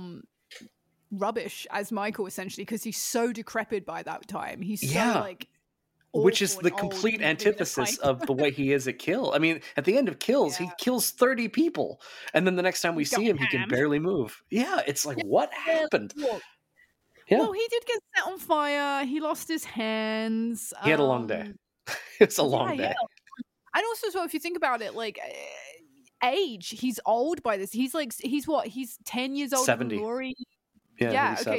rubbish as Michael, essentially, because he's so decrepit by that time. He's so like... Which is the complete antithesis of the way he is at Kill. I mean, at the end of Kills, he kills 30 people. And then the next time we see him, he can barely move. Yeah, it's like, what happened? Yeah. Well, he did get set on fire. He lost his hands. He had a long day. It's a long day. Yeah. And also, so if you think about it, like age, he's old by this. He's 10 years older 70. than Laurie. Yeah. Okay.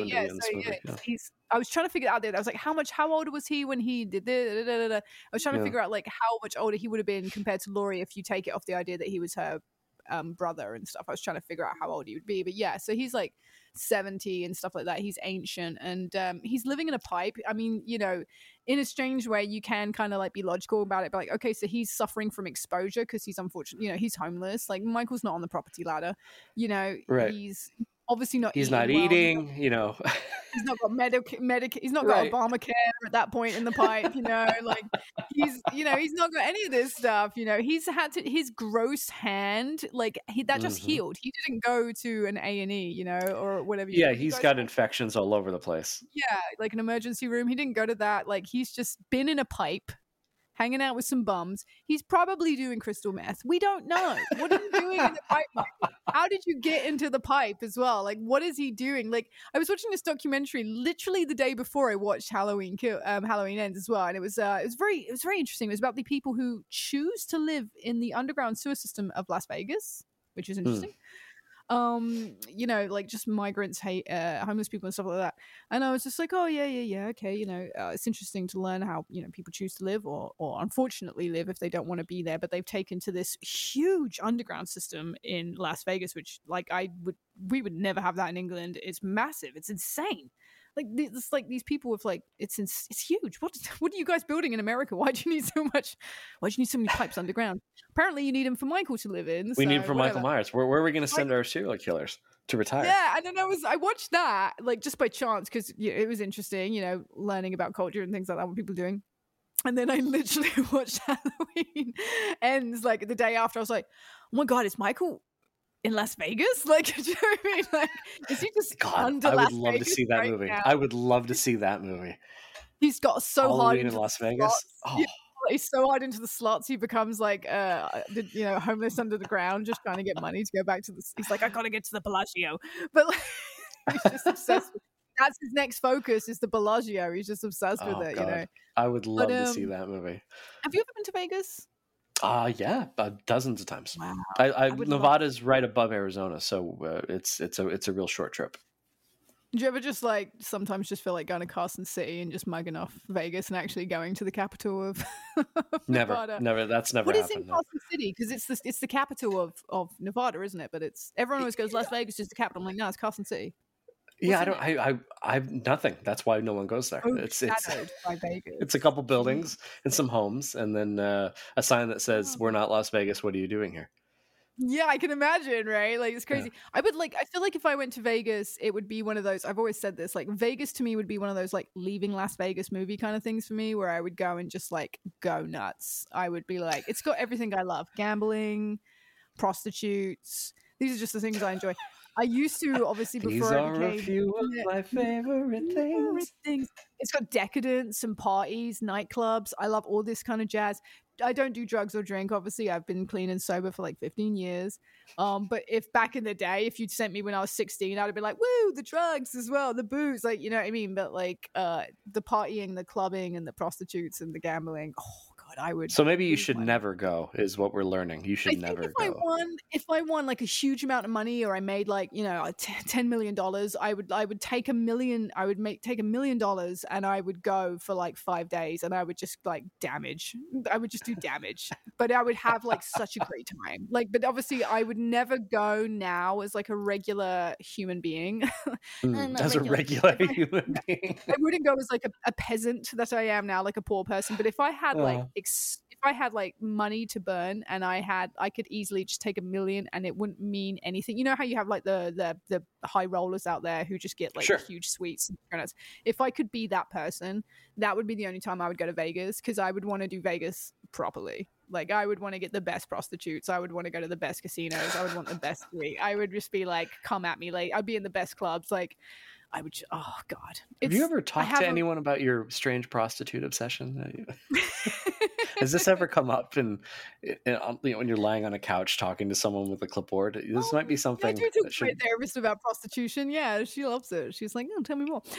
I was trying to figure out there. I was like, how old was he when he did this? I was trying to figure out like how much older he would have been compared to Laurie if you take it off the idea that he was her brother and stuff. I was trying to figure out how old he would be, but so he's like 70 and stuff like that. He's ancient and he's living in a pipe. I mean, you know, in a strange way, you can kind of like be logical about it, but like, okay, so he's suffering from exposure because he's unfortunate. You know, he's homeless. Like Michael's not on the property ladder. You know, he's obviously not. He's not eating. You know, he's not got He's not got Obamacare at that point in the pipe. You know, like he's not got any of this stuff. You know, he's had to his gross hand that just healed. He didn't go to an A&E, you know, or whatever. He's got infections all over the place. Yeah, like an emergency room. He didn't go to that. Like he's just been in a pipe, hanging out with some bums. He's probably doing crystal meth. We don't know. What are you doing in the pipe, Michael? How did you get into the pipe as well? Like, what is he doing? Like, I was watching this documentary literally the day before I watched Halloween Ends as well, and it was very interesting. It was about the people who choose to live in the underground sewer system of Las Vegas, which is interesting. you know, like just migrants hate homeless people and stuff like that. And I was just like, oh yeah, okay, you know, it's interesting to learn how, you know, people choose to live or unfortunately live if they don't want to be there. But they've taken to this huge underground system in Las Vegas, which like we would never have that in England. It's massive. It's insane. Like it's like these people with like it's huge. What are you guys building in America? Why do you need so much? Why do you need so many pipes underground? Apparently, you need them for Michael to live in. We need for Michael Myers. Where are we going to send our serial killers to retire? Yeah, and then I watched that like just by chance because it was interesting, you know, learning about culture and things like that. What people are doing. And then I literally watched Halloween Ends like the day after. I was like, oh my god, is Michael in Las Vegas? Like, do you know what I mean? Like, is he just under Las Vegas? I would love to see that movie. I would love to see that movie. He's got so hard in Las Vegas. Oh. He's so hard into the slots. He becomes like, you know, homeless under the ground, just trying to get money to go back to the. He's like, I gotta get to the Bellagio, but like, he's just obsessed. That's his next focus is the Bellagio. He's just obsessed with it. God. You know, I would love to see that movie. Have you ever been to Vegas? Yeah, dozens of times. Wow. Nevada's right above Arizona, so it's a real short trip. Do you ever just like sometimes just feel like going to Carson City and just mugging off Vegas and actually going to the capital of Nevada? Never. That's never happened. What is in Carson City? Because it's the capital of Nevada, isn't it? But everyone always goes Las Vegas is the capital. I'm like, no, it's Carson City. I've nothing. That's why no one goes there. It's by Vegas. It's a couple buildings and some homes, and then a sign that says "We're not Las Vegas. What are you doing here?" Yeah, I can imagine, right? Like it's crazy. Yeah. I feel like if I went to Vegas, it would be one of those. I've always said this. Like Vegas to me would be one of those like leaving Las Vegas movie kind of things for me, where I would go and just like go nuts. I would be like, it's got everything I love: gambling, prostitutes. These are just the things I enjoy. I used to, obviously, before These are a few of my favorite things. It's got decadence and parties, nightclubs. I love all this kind of jazz. I don't do drugs or drink, obviously. I've been clean and sober for like 15 years. But if back in the day, if you'd sent me when I was 16, I'd have been like, woo, the drugs as well, the booze, like, you know what I mean? But like the partying, the clubbing and the prostitutes and the gambling, oh, I would. So maybe you should never go is what we're learning. You should never go. If I won like a huge amount of money, or I made like, you know, $10 million, I would take $1 million. I would take $1 million and I would go for like 5 days and I would just like damage. I would just do damage, but I would have like such a great time. Like, but obviously I would never go now as like a regular human being. As a regular human being. I wouldn't go as like a peasant that I am now, like a poor person. But if I had if I had like money to burn and I could easily just take $1 million and it wouldn't mean anything. You know how you have like the high rollers out there who just get like huge suites and donuts. If I could be that person, that would be the only time I would go to Vegas, because I would want to do Vegas properly. Like I would want to get the best prostitutes. I would want to go to the best casinos. I would want the best suite. I would just be like, come at me. Like I'd be in the best clubs. Like I would, oh God. Have you ever talked to anyone about your strange prostitute obsession? Has this ever come up in you know, when you're lying on a couch talking to someone with a clipboard? This might be something. I do talk to my therapist about prostitution. Yeah, she loves it. She's like, no, tell me more.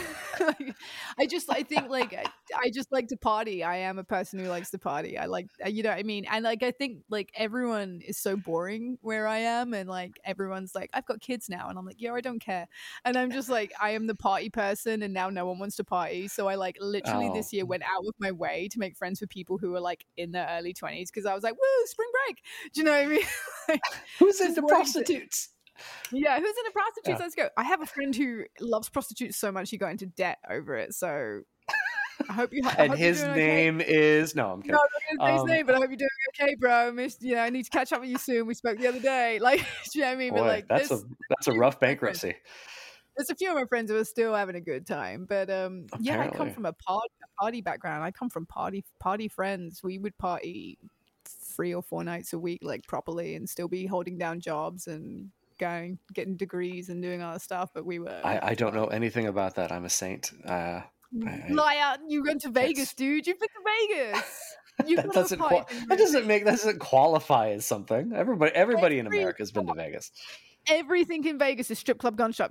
I just like to party. I am a person who likes to party. I like, you know what I mean? And like, I think like everyone is so boring where I am. And like, everyone's like, I've got kids now. And I'm like, yeah, I don't care. And I'm just like, I am the party person and now no one wants to party. So I like literally this year went out of my way to make friends with people who were like in their early 20s, because I was like, woo, spring break. Do you know what I mean? Like, who's into prostitutes? Yeah, who's into prostitutes? Let's go. I have a friend who loves prostitutes so much he got into debt over it. So I hope you. And his name is no, I'm kidding. No, I'm not gonna say his name, but I hope you're doing okay, bro. I need to catch up with you soon. We spoke the other day. Like, do you know what I mean? Boy, but like, that's a rough bankruptcy. There's a few of my friends who are still having a good time, but yeah, I come from a party background. I come from party friends. We would party 3 or 4 nights a week, like properly, and still be holding down jobs and getting degrees and doing other stuff. But we were. I don't know anything about that. I'm a saint. Liar! You went to Vegas, dude. You've been to Vegas. That doesn't qualify as something. Everybody in America has been to Vegas. Everything in Vegas is strip club, gun shop.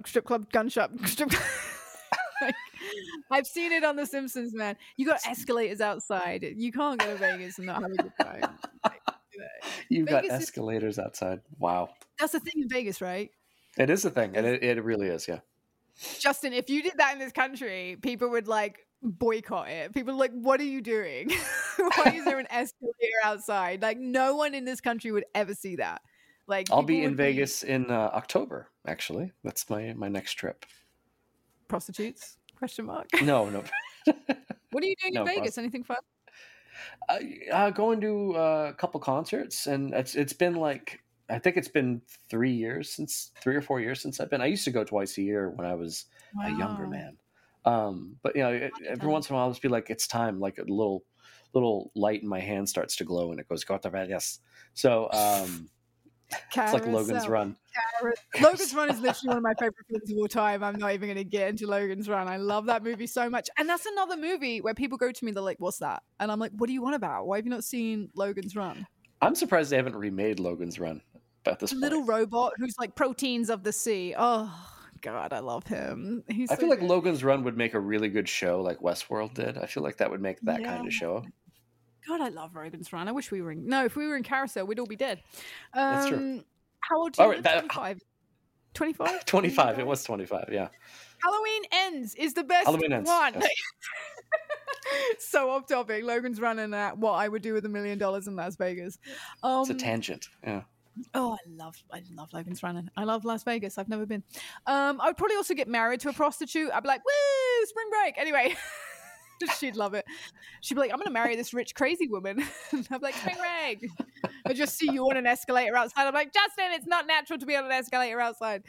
Like, I've seen it on The Simpsons, man. You got escalators outside. You can't go to Vegas and not have a good time. Like, You've got escalators outside. Wow. That's the thing in Vegas, right? It is a thing, and it really is, yeah. Justin, if you did that in this country, people would like boycott it. People are like, what are you doing? Why is there an escalator outside? Like, no one in this country would ever see that. Like, I'll be in Vegas in October, actually. That's my next trip. Prostitutes? Question mark. No. What are you doing in Vegas? Anything fun? Going to a couple concerts, and it's been like, I think it's been 3 or 4 years since I've been. I used to go twice a year when I was a younger man. But you know, every once in a while I'll just be like, it's time, like a little light in my hand starts to glow and it goes, go to Vegas. So it's like Logan's Run. Logan's Run is literally one of my favorite films of all time. I'm not even going to get into Logan's Run. I love that movie so much. And that's another movie where people go to me, they're like, what's that? And I'm like, what do you want about? Why have you not seen Logan's Run? I'm surprised they haven't remade Logan's Run at this point. Little robot who's like Proteins of the Sea. Oh, God, I love him. I feel like Logan's Run would make a really good show like Westworld did. I feel like that would make that kind of show. God, I love Logan's Run. I wish we were in... No, if we were in Carousel, we'd all be dead. That's true. How old are you? 25? 25? 25. It was 25, yeah. Halloween Ends is the best one. Yes. So off topic. Logan's Run and What I Would Do with $1 Million in Las Vegas. It's a tangent, yeah. Oh, I love Logan's Run. I love Las Vegas. I've never been. I would probably also get married to a prostitute. I'd be like, woo, spring break. Anyway, she'd love it. She'd be like, I'm going to marry this rich, crazy woman. I'd be like, spring break. I just see you on an escalator outside. I'm like, Justin, it's not natural to be on an escalator outside.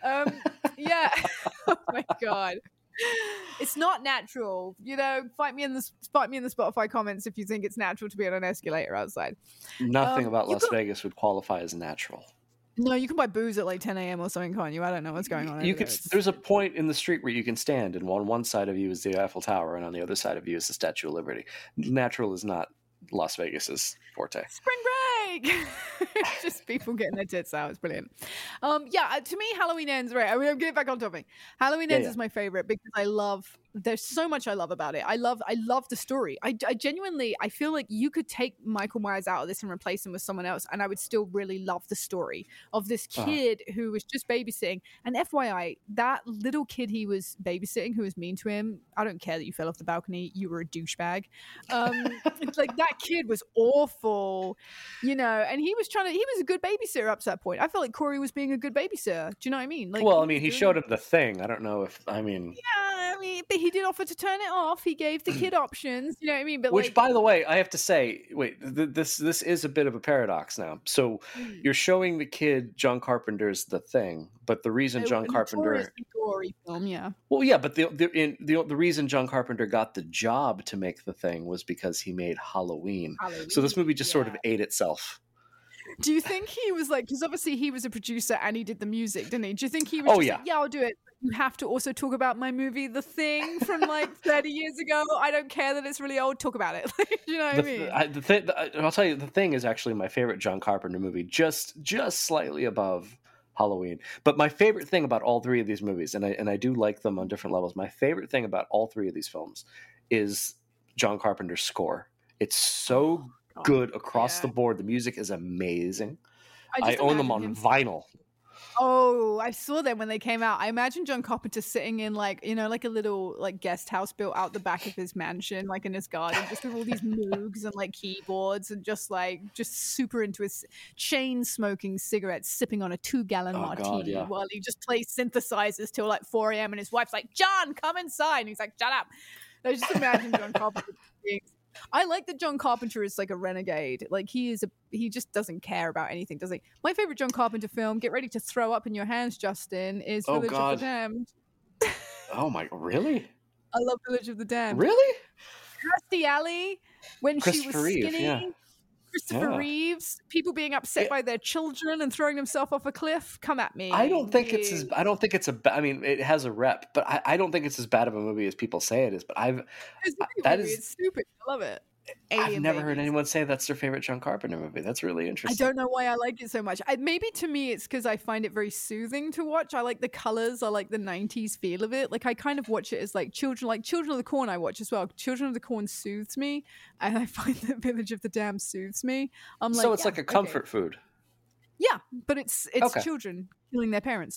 Yeah. Oh, my God. It's not natural. You know, fight me in the Spotify comments if you think it's natural to be on an escalator outside. Nothing about Las Vegas would qualify as natural. No, you can buy booze at like 10 a.m. or something, can't you? I don't know what's going on. There's a point in the street where you can stand, and on one side of you is the Eiffel Tower, and on the other side of you is the Statue of Liberty. Natural is not Las Vegas's forte. Spring break. Just people getting their tits out. It's brilliant. Yeah, to me, Halloween Ends. Right. I mean, I'm getting back on topic. Halloween Ends is my favorite because there's so much I love about it. I love the story. I genuinely, I feel like you could take Michael Myers out of this and replace him with someone else, and I would still really love the story of this kid who was just babysitting. And FYI, that little kid he was babysitting who was mean to him, I don't care that you fell off the balcony. You were a douchebag. Like, that kid was awful, you know, and he was a good babysitter up to that point. I felt like Corey was being a good babysitter. Do you know what I mean? Like, well, I mean, he showed him the thing. I don't know if, yeah, I mean, but he did offer to turn it off. He gave the kid options. You know what I mean? But which, by the way, I have to say, wait, this is a bit of a paradox now. So you're showing the kid John Carpenter's The Thing, but the reason John Carpenter, gory film, yeah. Well, yeah, but the reason John Carpenter got the job to make The Thing was because he made Halloween. So this movie just sort of ate itself. Do you think he was like, because obviously he was a producer and he did the music, didn't he? Do you think he was like, yeah, I'll do it. But you have to also talk about my movie, The Thing, from like 30 years ago. I don't care that it's really old. Talk about it. You know what I mean? I'll tell you, The Thing is actually my favorite John Carpenter movie, just slightly above Halloween. But my favorite thing about all three of these movies, and I do like them on different levels, my favorite thing about all three of these films is John Carpenter's score. It's so good across the board. The music is amazing. I own them on vinyl. Oh, I saw them when they came out. I imagine John Carpenter sitting in like, you know, like a little like guest house built out the back of his mansion, like in his garden, just with all these Moogs and like keyboards and just super into his chain smoking cigarettes, sipping on a 2-gallon martini while he just plays synthesizers till like 4 a.m. and his wife's like, John, come inside. And he's like, shut up. I just imagine John Carpenter being... I like that John Carpenter is like a renegade. Like he just doesn't care about anything, does he? My favorite John Carpenter film, get ready to throw up in your hands, Justin, is Village of the Damned. Oh my, really? I love Village of the Damned. Really? Kirstie Alley, when she was skinny. Christopher Reeves, people being upset by their children and throwing themselves off a cliff. Come at me. I don't think I mean, it has a rep, but I don't think it's as bad of a movie as people say it is. But it's stupid. I love it. I've never heard anyone say that's their favorite John Carpenter movie. That's really interesting. I don't know why I like it so much. Maybe to me it's because I find it very soothing to watch. I like the colors. I like the 90s feel of it. Like I kind of watch it as like Children of the Corn I watch as well. Children of the Corn soothes me, and I find that Village of the Damned soothes me. So it's like a comfort food. Yeah, but it's children killing their parents.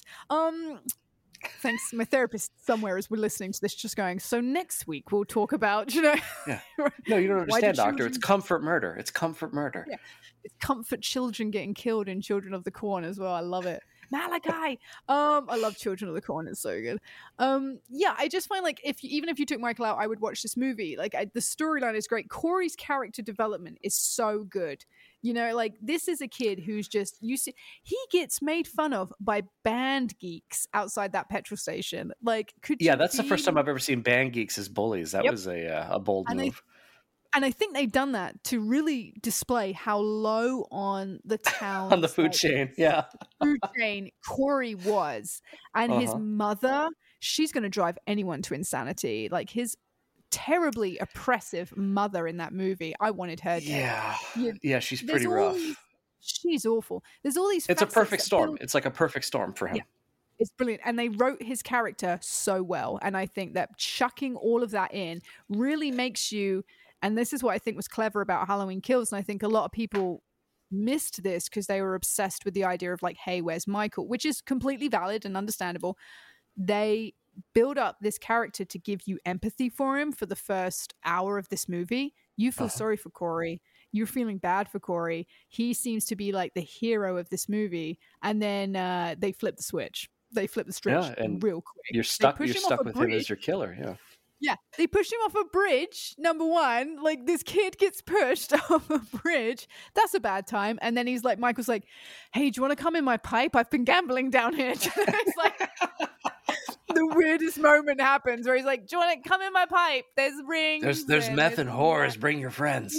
Thanks, my therapist somewhere as we're listening to this just going, so next week we'll talk about, Yeah. No, you don't understand, doctor. It's comfort murder. It's comfort murder. Yeah. It's comfort children getting killed in Children of the Corn as well. I love it. Malachi. I love Children of the Corn. It's so good. I just find like even if you took Michael out, I would watch this movie. Like the storyline is great. Corey's character development is so good. You know, like this is a kid who's just he gets made fun of by band geeks outside that petrol station. Like, that's the first time I've ever seen band geeks as bullies. That was a bold move. And I think they've done that to really display how low on the town on the food chain, food chain Corey was, and his mother. She's going to drive anyone to insanity. Like his terribly oppressive mother in that movie. I wanted her dead. Yeah, she's pretty rough. She's awful. There's all these. It's a perfect storm. It's like a perfect storm for him. Yeah. It's brilliant. And they wrote his character so well. And I think that chucking all of that in really makes you, and this is what I think was clever about Halloween Kills. And I think a lot of people missed this because they were obsessed with the idea of like, hey, where's Michael? Which is completely valid and understandable. They build up this character to give you empathy for him for the first hour of this movie. You feel sorry for Corey. You're feeling bad for Corey. He seems to be like the hero of this movie. And then they flip the switch. They flip the switch real quick. You're stuck with him as your killer. Yeah. Yeah. They push him off a bridge. Number one, like this kid gets pushed off a bridge. That's a bad time. And then he's like, Michael's like, hey, do you want to come in my pipe? I've been gambling down here. It's like the weirdest moment happens where he's like, do you want to come in my pipe? There's rings. There's meth and whores. Bring your friends.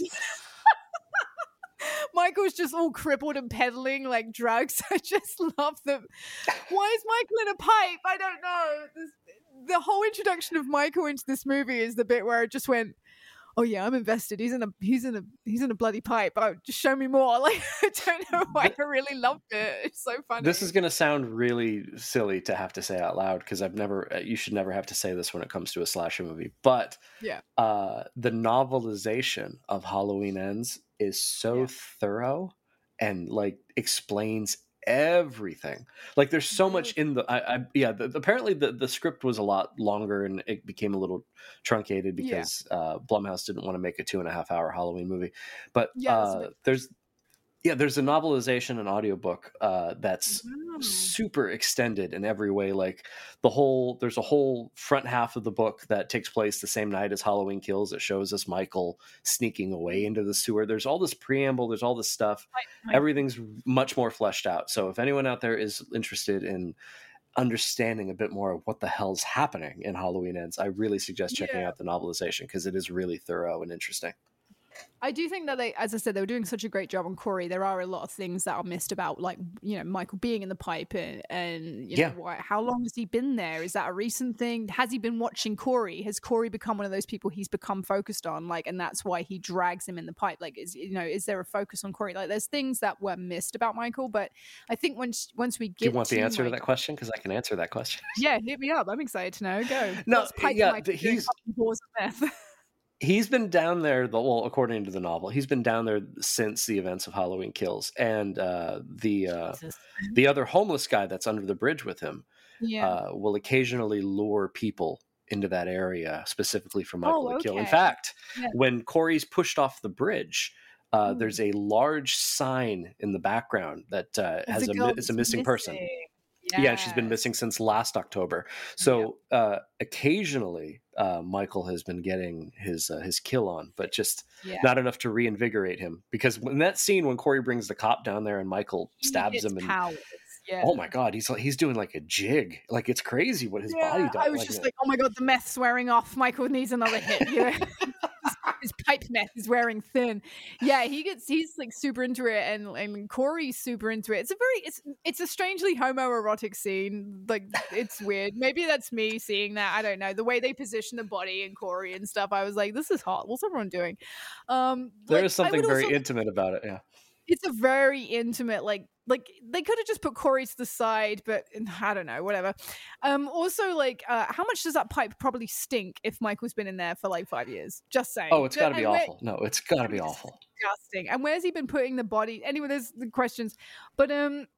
Michael's just all crippled and peddling like drugs. I just love them. Why is Michael in a pipe? I don't know. The whole introduction of Michael into this movie is the bit where I just went, oh yeah, I'm invested. He's in a bloody pipe. Oh, just show me more. Like I don't know why I really loved it. It's so funny. This is gonna sound really silly to have to say out loud because you should never have to say this when it comes to a slasher movie. But the novelization of Halloween Ends is so thorough and like explains everything. Like there's so much in the apparently the script was a lot longer and it became a truncated because Blumhouse didn't want to make a 2.5 hour Halloween movie, but there's a novelization, an audiobook that's super extended in every way. Like there's a whole front half of the book that takes place the same night as Halloween Kills. It shows us Michael sneaking away into the sewer. There's all this preamble. There's all this stuff. Everything's much more fleshed out. So if anyone out there is interested in understanding a bit more of what the hell's happening in Halloween Ends, I really suggest checking out the novelization because it is really thorough and interesting. I do think that as I said, they were doing such a great job on Corey. There are a lot of things that are missed about, like, you know, Michael being in the pipe and you know, how long has he been there? Is that a recent thing? Has he been watching Corey? Has Corey become one of those people he's become focused on? Like, and that's why he drags him in the pipe. Like, is there a focus on Corey? Like, there's things that were missed about Michael, but I think once we get, do you want the answer to that question? Because I can answer that question. Yeah, hit me up. I'm excited to know. Go. No, he's been down there, according to the novel, he's been down there since the events of Halloween Kills. And the other homeless guy that's under the bridge with him will occasionally lure people into that area specifically for Michael to kill. In fact, when Corey's pushed off the bridge, there's a large sign in the background that it's a missing person. Yeah, she's been missing since last October. So occasionally Michael has been getting his kill on, but just not enough to reinvigorate him. Because in that scene when Corey brings the cop down there and Michael stabs him, and oh my God, he's doing like a jig. Like it's crazy what his body does. I was just like, oh my God, the meth's wearing off. Michael needs another hit. Yeah. It's his pipe meth is wearing thin. Yeah, he's like super into it, and Corey's super into it. It's a strangely homoerotic scene. Like, it's weird. Maybe that's me seeing that. I don't know. The way they position the body in Corey and stuff, I was like, this is hot. What's everyone doing? There is something very intimate about it. Yeah. It's a very intimate, like they could have just put Corey to the side, but I don't know, whatever. Also, like, how much does that pipe probably stink if Michael's been in there for like 5 years? Just saying. Oh, it's got to be awful. No, it's got to be awful. Disgusting. And where's he been putting the body? Anyway, there's the questions, but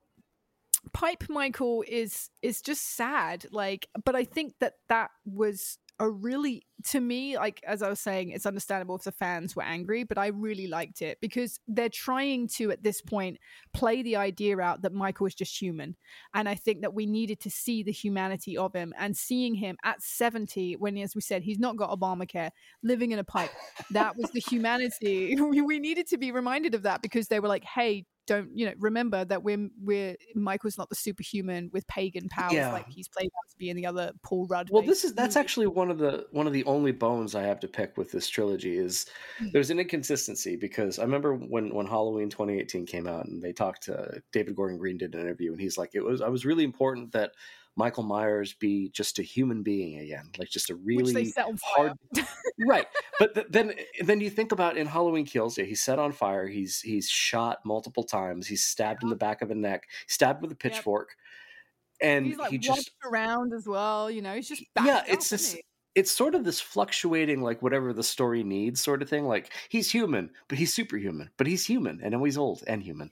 Pipe Michael is just sad. Like, but I think that was a really, to me, like, as I was saying, it's understandable if the fans were angry, but I really liked it because they're trying to, at this point, play the idea out that Michael is just human. And I think that we needed to see the humanity of him, and seeing him at 70, when, as we said, he's not got Obamacare, living in a pipe, that was the humanity. We needed to be reminded of that because they were like, hey, don't, remember that we're Michael's not the superhuman with pagan powers like he's played out to be in the other Paul Rudd. Well, that's actually one of the only bones I have to pick with this trilogy is there's an inconsistency, because I remember when Halloween 2018 came out and they talked to David Gordon Green, did an interview, and he's like, I was really important that Michael Myers be just a human being again, like just a really hard, right? But then you think about in Halloween Kills, he's set on fire, he's shot multiple times, he's stabbed in the back of the neck, stabbed with a pitchfork, and he's like he just around as well. He's just it's sort of this fluctuating, like, whatever the story needs sort of thing. Like, he's human, but he's superhuman, but he's human, and then he's old and human.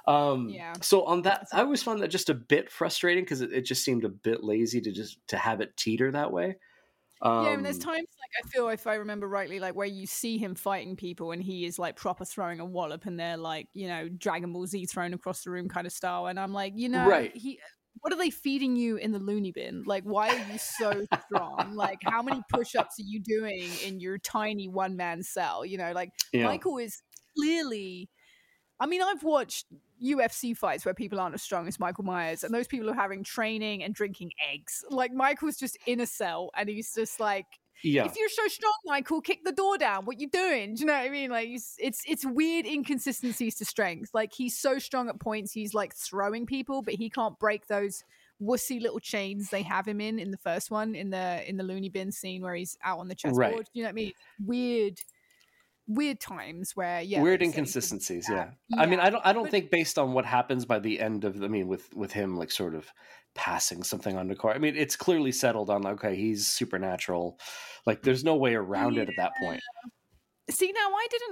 So on that, I always found that just a bit frustrating because it just seemed a bit lazy to have it teeter that way. And there's times, like, I feel, if I remember rightly, like, where you see him fighting people and he is like proper throwing a wallop, and they're like, Dragon Ball Z thrown across the room kind of style, and I'm like, right. What are they feeding you in the loony bin? Like, why are you so strong? Like, how many push-ups are you doing in your tiny one-man cell? Michael is clearly, I mean, I've watched UFC fights where people aren't as strong as Michael Myers, and those people are having training and drinking eggs. Like, Michael's just in a cell, and he's just like, if you're so strong, Michael, kick the door down. What you doing? Do you know what I mean? Like, it's weird inconsistencies to strength. Like, he's so strong at points, he's like throwing people, but he can't break those wussy little chains they have him in the first one, in the loony bin scene where he's out on the chessboard. Right. You know what I mean? Weird times where weird inconsistencies. I mean, I don't think based on what happens by the end of with him, like, sort of passing something on to Corey, I mean, it's clearly settled on, okay, he's supernatural, like, there's no way around it at that point. See, now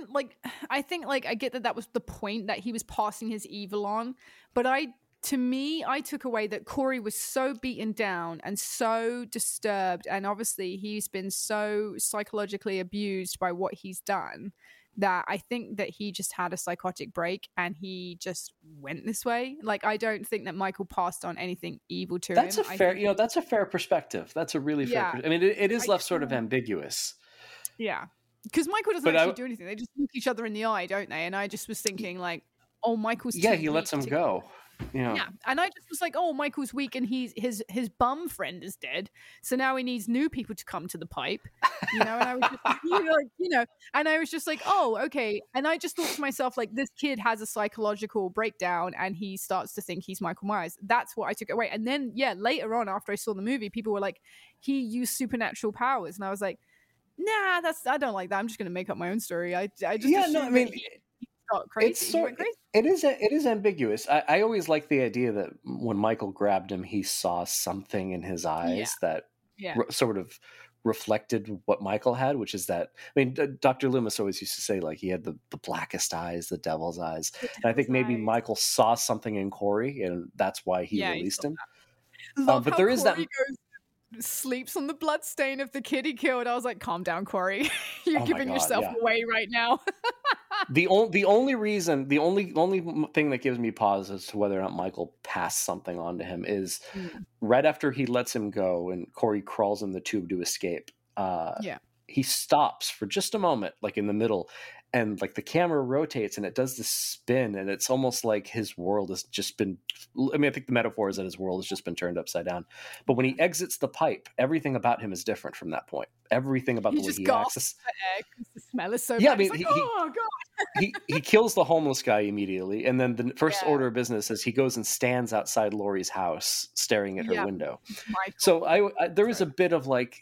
I think I get that was the point, that he was passing his evil on, but I took away that Corey was so beaten down and so disturbed, and obviously he's been so psychologically abused by what he's done, that I think that he just had a psychotic break and he just went this way. Like, I don't think that Michael passed on anything evil to him. That's a fair, that's a fair perspective. That's a really fair. I mean, it is left sort of ambiguous. Yeah, because Michael doesn't actually do anything. They just look each other in the eye, don't they? And I just was thinking, like, oh, Michael's he lets him go. Yeah, and I just was like, oh, Michael's weak, and his bum friend is dead, so now he needs new people to come to the pipe, and I was just and I was just like, oh, okay, and I just thought to myself, like, this kid has a psychological breakdown, and he starts to think he's Michael Myers. That's what I took away. And then later on, after I saw the movie, people were like, he used supernatural powers, and I was like, nah, I don't like that. I'm just gonna make up my own story. I mean, crazy. It is ambiguous. I always like the idea that when Michael grabbed him, he saw something in his eyes that sort of reflected what Michael had, which is that, I mean, Dr. Loomis always used to say, like, he had the blackest eyes, the devil's eyes. And I think maybe Michael saw something in Corey, and that's why he released him. But there is Corey sleeps on the blood stain of the kid he killed. I was like, calm down, Corey. You're giving yourself away right now. The only thing that gives me pause as to whether or not Michael passed something on to him is right after he lets him go and Corey crawls in the tube to escape. He stops for just a moment, like in the middle, and like the camera rotates and it does this spin, and it's almost like his world has just been, I mean, I think the metaphor is that his world has just been turned upside down. But when he exits the pipe, everything about him is different from that point. Everything about the way he acts. The smell is so yeah, bad. I mean, oh god. he kills the homeless guy immediately, and then the first order of business is he goes and stands outside Laurie's house staring at her window. So there is a bit of like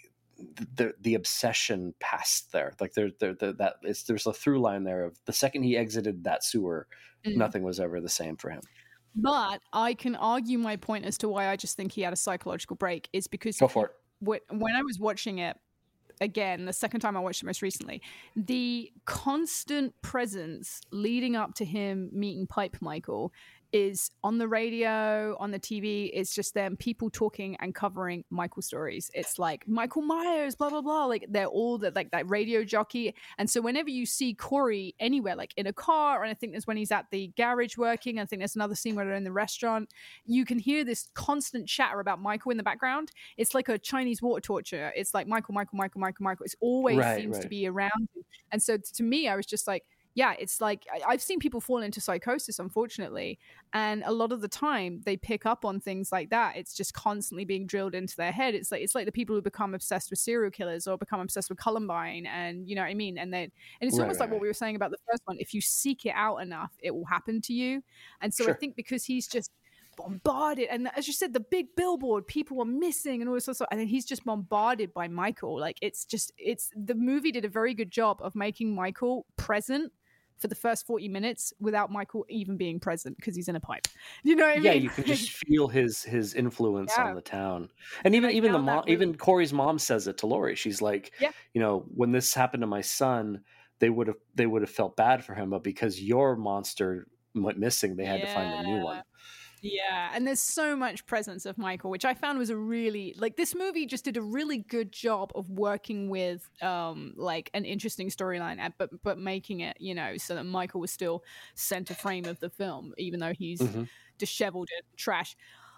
the obsession past there, like there's a through line there of the second he exited that sewer, nothing was ever the same for him. But I can argue my point as to why I just think he had a psychological break is because go for it. When I was watching it again, the second time I watched it most recently, the constant presence leading up to him meeting Pipe Michael is on the radio, on the TV. It's just them, people talking and covering Michael stories. It's like Michael Myers, blah, blah, blah. Like they're all like that radio jockey. And so whenever you see Corey anywhere, like in a car, and I think there's when he's at the garage working, I think there's another scene where they're in the restaurant, you can hear this constant chatter about Michael in the background. It's like a Chinese water torture. It's like Michael. It's always seems to be around. And so to me, I was just like, yeah, it's like I've seen people fall into psychosis, unfortunately. And a lot of the time they pick up on things like that. It's just constantly being drilled into their head. It's like the people who become obsessed with serial killers or become obsessed with Columbine, and you know what I mean? And it's almost like what we were saying about the first one. If you seek it out enough, it will happen to you. And so I think because he's just bombarded, and as you said, the big billboard, people were missing and all this sort of stuff, and then he's just bombarded by Michael. Like it's the movie did a very good job of making Michael present for the first 40 minutes without Michael even being present because he's in a pipe. You know what I mean? Yeah, you can just feel his influence on the town. And even the mom, even Corey's mom says it to Laurie. She's like, you know, when this happened to my son, they would have felt bad for him, but because your monster went missing, they had to find a new one. Yeah, and there's so much presence of Michael, which I found was a really, like, this movie just did a really good job of working with like an interesting storyline, but making it, you know, so that Michael was still center frame of the film, even though he's disheveled and trash.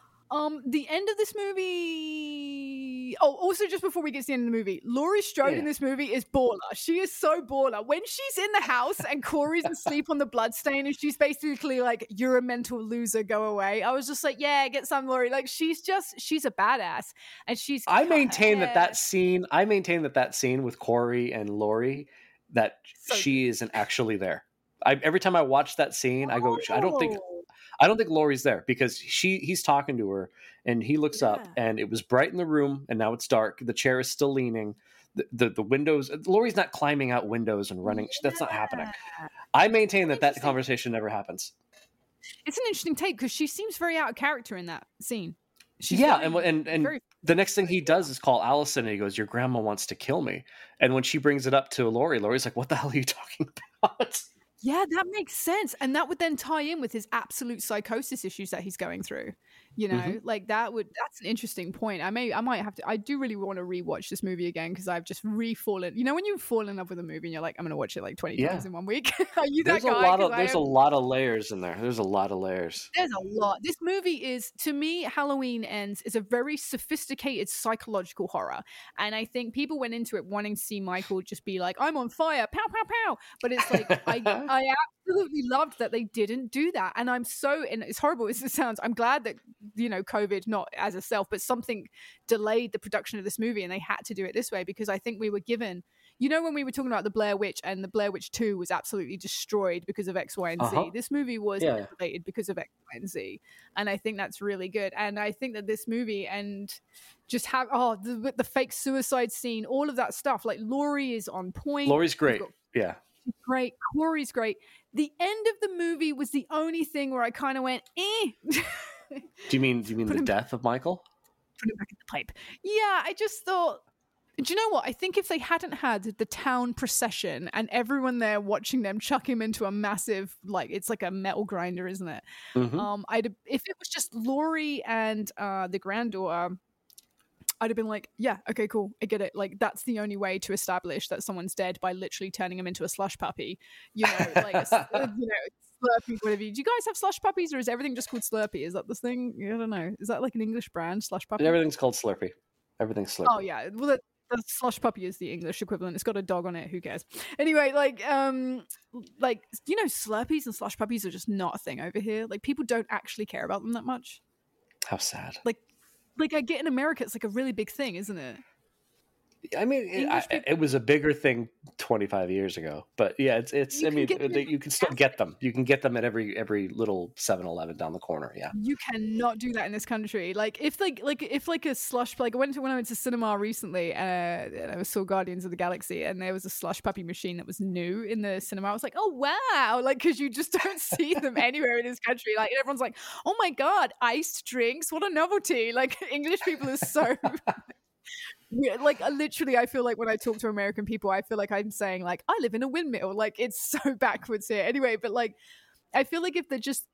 The end of this movie. Oh, also just before we get to the end of the movie, Laurie Strode in this movie is baller. She is so baller. When she's in the house and Corey's asleep on the bloodstain and she's basically like, "You're a mental loser, go away." I was just like, yeah, get some, Laurie. Like she's a badass, and she's. I maintain that scene with Corey and Laurie, that she isn't actually there. Every time I watch that scene, I go, I don't think Laurie's there, because he's talking to her and he looks up and it was bright in the room and now it's dark. The chair is still leaning. The windows, Laurie's not climbing out windows and running. That's not happening. I maintain that conversation never happens. It's an interesting take because she seems very out of character in that scene. And the next thing he does is call Allison and he goes, "Your grandma wants to kill me." And when she brings it up to Laurie's like, "What the hell are you talking about?" Yeah, that makes sense. And that would then tie in with his absolute psychosis issues that he's going through. You know, like that's an interesting point. I might have to, I do really want to rewatch this movie again because I've just re-fallen. You know, when you fall in love with a movie and you're like, I'm going to watch it like 20 times in 1 week. Are you that guy? There's a lot of layers in there. There's a lot. There's a lot. This movie is, to me, Halloween Ends is a very sophisticated psychological horror. And I think people went into it wanting to see Michael just be like, I'm on fire, pow, pow, pow. But it's like, I absolutely loved that they didn't do that. And and it's horrible as it sounds, I'm glad that, you know, COVID, not as a self, but something delayed the production of this movie and they had to do it this way, because I think we were given, you know, when we were talking about the Blair Witch and the Blair Witch 2 was absolutely destroyed because of X, Y, and Z. This movie was delayed because of X, Y, and Z. And I think that's really good. And I think that this movie and just have, the fake suicide scene, all of that stuff, like Laurie is on point. Laurie's great. Yeah. Great. Corey's great. The end of the movie was the only thing where I kind of went, eh. Do you mean the death of Michael? Put him back in the pipe. Yeah, I just thought, do you know what? I think if they hadn't had the town procession and everyone there watching them chuck him into a massive, like, it's like a metal grinder, isn't it? If it was just Laurie and the granddaughter, I'd have been like, yeah, okay, cool, I get it. Like, that's the only way to establish that someone's dead, by literally turning him into a slush puppy. You know, like, Slurpee, whatever. Do you guys have slush puppies, or is everything just called Slurpee? Is that this thing? I don't know. Is that like an English brand, slush puppy? Everything's called Slurpee. Everything's Slurpee. Oh yeah, well The slush puppy is the English equivalent. It's got a dog on it. Who cares? Anyway, like Slurpees and slush puppies are just not a thing over here. Like people don't actually care about them that much. How sad. Like I get in America, it's like a really big thing, isn't it? I mean, it was a bigger thing 25 years ago, but yeah, it's. I mean, you can still get them. You can get them at every little 7-Eleven down the corner. Yeah, you cannot do that in this country. Like if a slush, like when I went to cinema recently, and I saw Guardians of the Galaxy, and there was a slush puppy machine that was new in the cinema. I was like, oh wow, like because you just don't see them anywhere in this country. Like everyone's like, oh my god, iced drinks, what a novelty! Like English people are so. Yeah, like literally, I feel like when I talk to American people, I feel like I'm saying like I live in a windmill. Like it's so backwards here. Anyway, but like I feel like if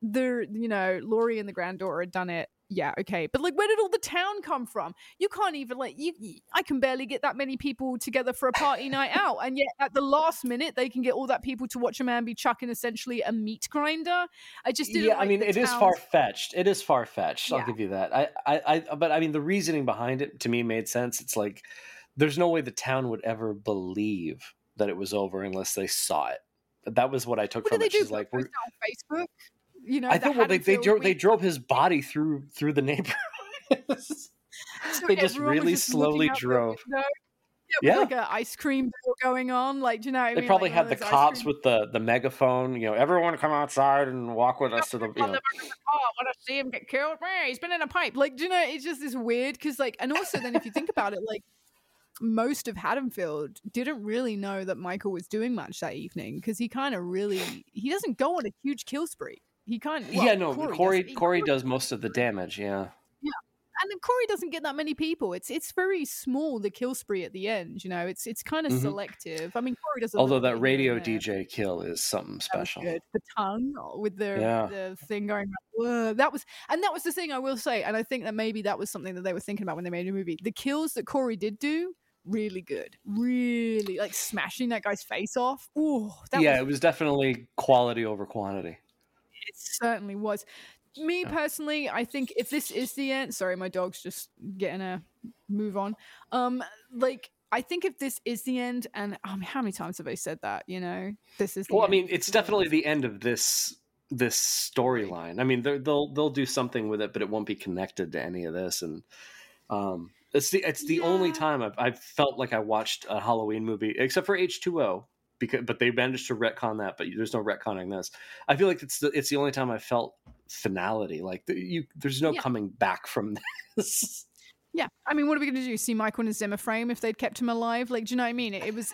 Laurie and the granddaughter had done it, yeah, okay. But like, where did all the town come from? You can't even I can barely get that many people together for a party night out, and yet at the last minute they can get all that people to watch a man be chucking essentially a meat grinder. I just didn't. Yeah, I mean, it is far fetched. It is far fetched. I'll give you that. But I mean, the reasoning behind it to me made sense. It's like there's no way the town would ever believe that it was over unless they saw it. That was what I took from it. She's like, we're on Facebook. You know, I think they drove his body through the neighborhood. They just really slowly drove. Yeah, like an ice cream bill going on. Like, do you know what I mean? They probably had the cops with the megaphone. You know, everyone come outside and walk with us to the. I want to see him get killed. He's been in a pipe. Like, do you know? It's just this weird because, like, and also then if you think about it, like. Most of Haddonfield didn't really know that Michael was doing much that evening because he doesn't go on a huge kill spree. He kind of Corey does most of the damage. Yeah, and then Corey doesn't get that many people. It's very small, the kill spree at the end. You know, it's kind of selective. I mean, Corey does. Although that radio DJ kill is something special. The tongue with the thing going. That was the thing I will say, and I think that maybe that was something that they were thinking about when they made a movie. The kills that Corey did do. Really good, really like smashing that guy's face off. It was definitely quality over quantity. It certainly was. Me personally, I think if this is the end, sorry, my dog's just getting a move on. I think if this is the end, and how many times have I said that? You know, this is. I mean, it's definitely the end of this storyline. I mean, they'll do something with it, but it won't be connected to any of this, and It's the only time I've felt like I watched a Halloween movie, except for H2O, but they managed to retcon that. But there's no retconning this. I feel like it's the only time I felt finality. Like there's no coming back from this. Yeah, I mean, what are we going to do? See Michael in a Zimmer frame if they'd kept him alive? Like, do you know what I mean?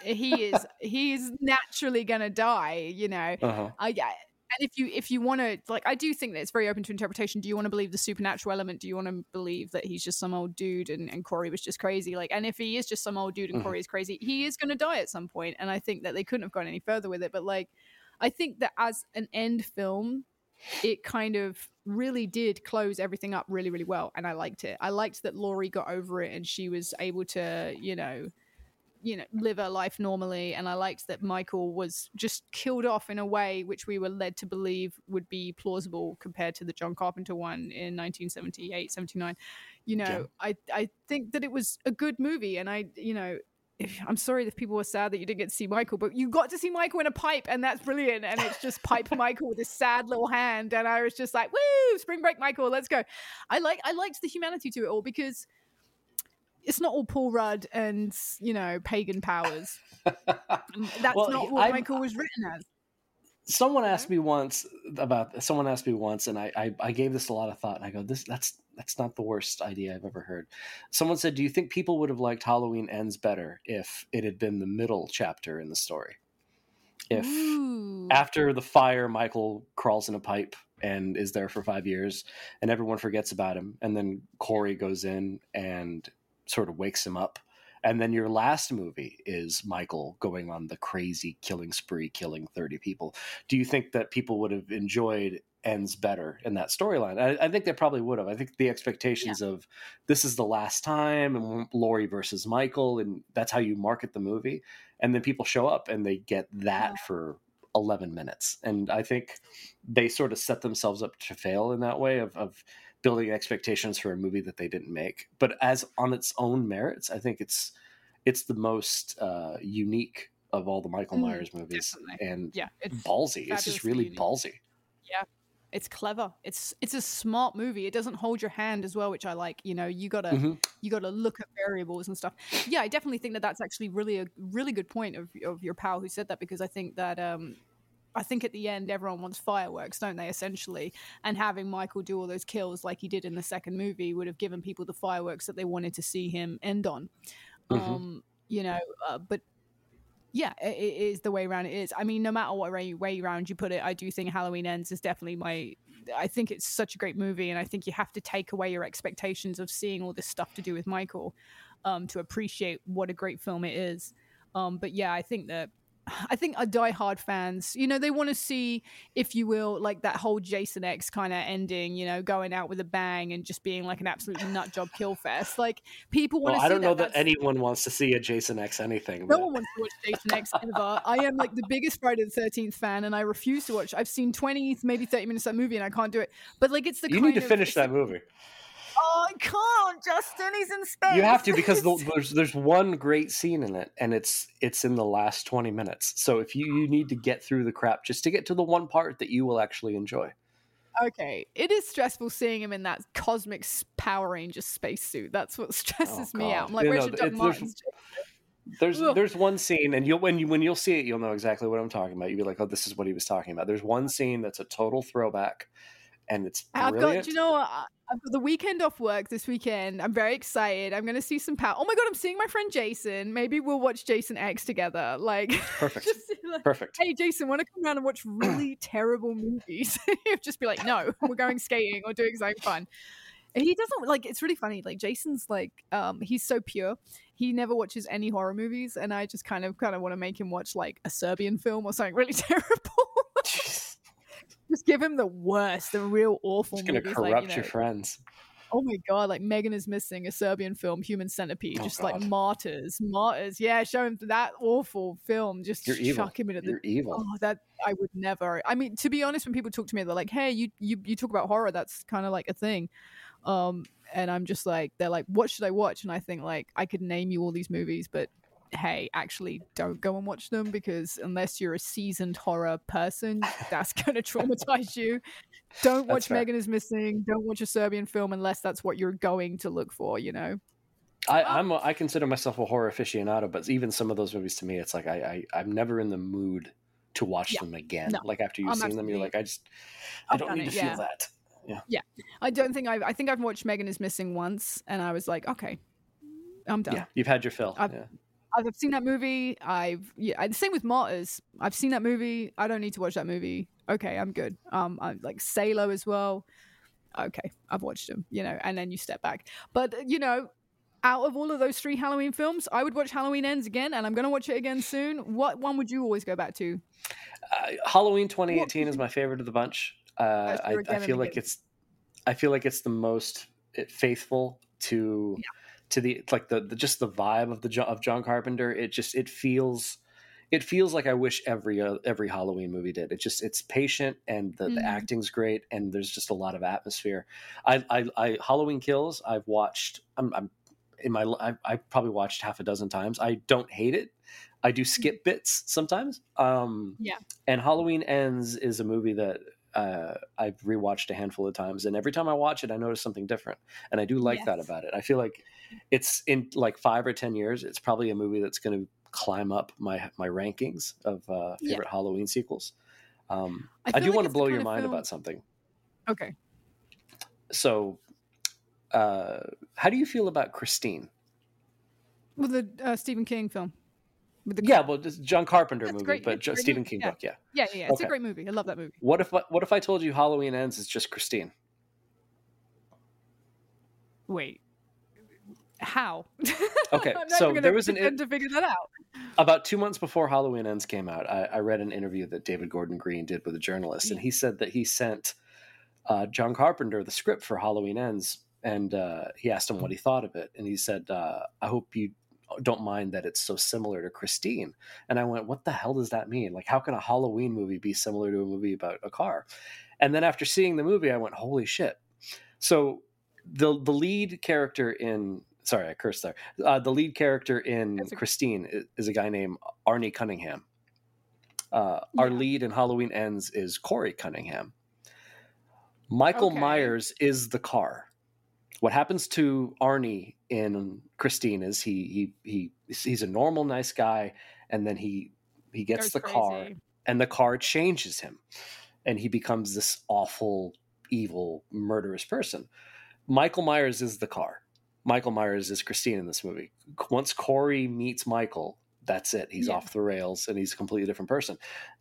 He is naturally going to die. You know, And if you want to, like, I do think that it's very open to interpretation. Do you want to believe the supernatural element? Do you want to believe that he's just some old dude and Corey was just crazy? Like, and if he is just some old dude and Corey is crazy, he is going to die at some point. And I think that they couldn't have gone any further with it. But like, I think that as an end film, it kind of really did close everything up really, really well. And I liked it. I liked that Laurie got over it and she was able to, live her life normally, and I liked that Michael was just killed off in a way which we were led to believe would be plausible compared to the John Carpenter one in 1978, 79. I think that it was a good movie, and I'm sorry if people were sad that you didn't get to see Michael, but you got to see Michael in a pipe, and that's brilliant. And it's just pipe Michael with his sad little hand, and I was just like, woo, spring break Michael, let's go. I liked the humanity to it all because it's not all Paul Rudd and, pagan powers. That's not what Michael was written as. Someone asked me once, and I gave this a lot of thought, and I go, that's not the worst idea I've ever heard. Someone said, do you think people would have liked Halloween Ends better if it had been the middle chapter in the story? If after the fire, Michael crawls in a pipe and is there for 5 years, and everyone forgets about him, and then Corey goes in and sort of wakes him up, and then your last movie is Michael going on the crazy killing spree, killing 30 people. Do you think that people would have enjoyed Ends better in that storyline? I think they probably would have. I think the expectations of this is the last time, and Laurie versus Michael, and that's how you market the movie, and then people show up and they get that for 11 minutes, and I think they sort of set themselves up to fail in that way of building expectations for a movie that they didn't make. But as on its own merits, I think it's it's the most unique of all the Michael Myers movies, and it's ballsy. It's just really ballsy. Yeah, it's clever. It's a smart movie. It doesn't hold your hand as well, which I like. You know, you gotta look at variables and stuff. Yeah, I definitely think that that's actually a really good point of your pal who said that, because I think that I think at the end everyone wants fireworks, don't they? Essentially, and having Michael do all those kills like he did in the second movie would have given people the fireworks that they wanted to see him end on. You know, but. Yeah, it is the way around it is. I mean, no matter what way around you put it, I do think Halloween Ends is definitely I think it's such a great movie, and I think you have to take away your expectations of seeing all this stuff to do with Michael to appreciate what a great film it is. But yeah, I think our diehard fans, you know, they want to see, if you will, like that whole Jason X kind of ending, you know, going out with a bang and just being like an absolute nut job kill fest. Like people want to see I don't know that anyone wants to see a Jason X anything. No one wants to watch Jason X ever. I am like the biggest Friday the 13th fan, and I refuse to watch. I've seen 20, maybe 30 minutes of that movie and I can't do it. But like, it's you need to finish that movie. Oh, I can't, Justin. He's in space. You have to, because there's one great scene in it, and it's in the last 20 minutes. So if you need to get through the crap just to get to the one part that you will actually enjoy. Okay, it is stressful seeing him in that cosmic Power Ranger spacesuit. That's what stresses me out. I'm like, where's your Doug Martens? There's one scene, and when you'll see it, you'll know exactly what I'm talking about. You'll be like, oh, this is what he was talking about. There's one scene that's a total throwback, and it's brilliant. I've got the weekend off work this weekend. I'm very excited. I'm going to see some Power. Oh my God, I'm seeing my friend Jason. Maybe we'll watch Jason X together. Like, perfect. Perfect. Hey, Jason, want to come around and watch really terrible movies? He'll just be like, no, we're going skating or doing something fun. And he doesn't, like, it's really funny. Like, Jason's like, he's so pure. He never watches any horror movies. And I just kind of want to make him watch like a Serbian film or something really terrible. Just give him the worst, the real awful movies. Just gonna corrupt your friends. Oh my God, like Megan is Missing, a Serbian film, Human Centipede, like Martyrs. Yeah, show him that awful film. Just chuck him into You're evil. Oh, that I would never. I mean, to be honest, when people talk to me, they're like, "Hey, you talk about horror. That's kind of like a thing." And I'm just like, they're like, "What should I watch?" And I think like I could name you all these movies, but hey, actually don't go and watch them, because unless you're a seasoned horror person, that's going to traumatize you. Don't watch Megan is Missing. Don't watch a Serbian film unless that's what you're going to look for, you know? I consider myself a horror aficionado, but even some of those movies, to me, it's like I'm never in the mood to watch them again. No, like after you've seen them, you're like, I don't need to feel that. Yeah. I think I've watched Megan is Missing once, and I was like, okay, I'm done. Yeah, you've had your fill. I've seen that movie. Same with Martyrs. I've seen that movie. I don't need to watch that movie. Okay, I'm good. I like Salo as well. Okay, I've watched them, you know, and then you step back. But, you know, out of all of those 3 Halloween films, I would watch Halloween Ends again, and I'm going to watch it again soon. What one would you always go back to? Halloween 2018 is my favorite of the bunch. I feel like it's the most faithful to... Yeah. To the like the just the vibe of John Carpenter. It feels like I wish every Halloween movie did. It's patient, and the acting's great, and there's just a lot of atmosphere. I Halloween Kills I've watched. I probably watched half a dozen times. I don't hate it. I do skip bits sometimes. And Halloween Ends is a movie that I've rewatched a handful of times, and every time I watch it, I notice something different, and I do like that about it. I feel like it's in like 5 or 10 years, it's probably a movie that's going to climb up my rankings of favorite Halloween sequels. I do want to blow your mind about something. Okay. So, how do you feel about Christine? Well, the Stephen King film. Well, it's John Carpenter movie, great. But Stephen King book, Yeah. It's a great movie. I love that movie. What if I told you Halloween Ends is just Christine? Wait, how? Okay, so there was to figure that out. About 2 months before Halloween Ends came out, I read an interview that David Gordon Green did with a journalist, and he said that he sent John Carpenter the script for Halloween Ends, and he asked him what he thought of it, and he said, "I hope you don't mind that it's so similar to Christine." And I went, what the hell does that mean? Like, how can a Halloween movie be similar to a movie about a car? And then after seeing the movie, I went, holy shit. So the lead character in sorry, I cursed there. The lead character in Christine is a guy named Arnie Cunningham. Our lead in Halloween Ends is Corey Cunningham. Michael Myers is the car. What happens to Arnie in Christine is he's a normal, nice guy, and then he gets the car, and the car changes him, and he becomes this awful, evil, murderous person. Michael Myers is the car. Michael Myers is Christine in this movie. Once Corey meets Michael, that's it. He's off the rails, and he's a completely different person.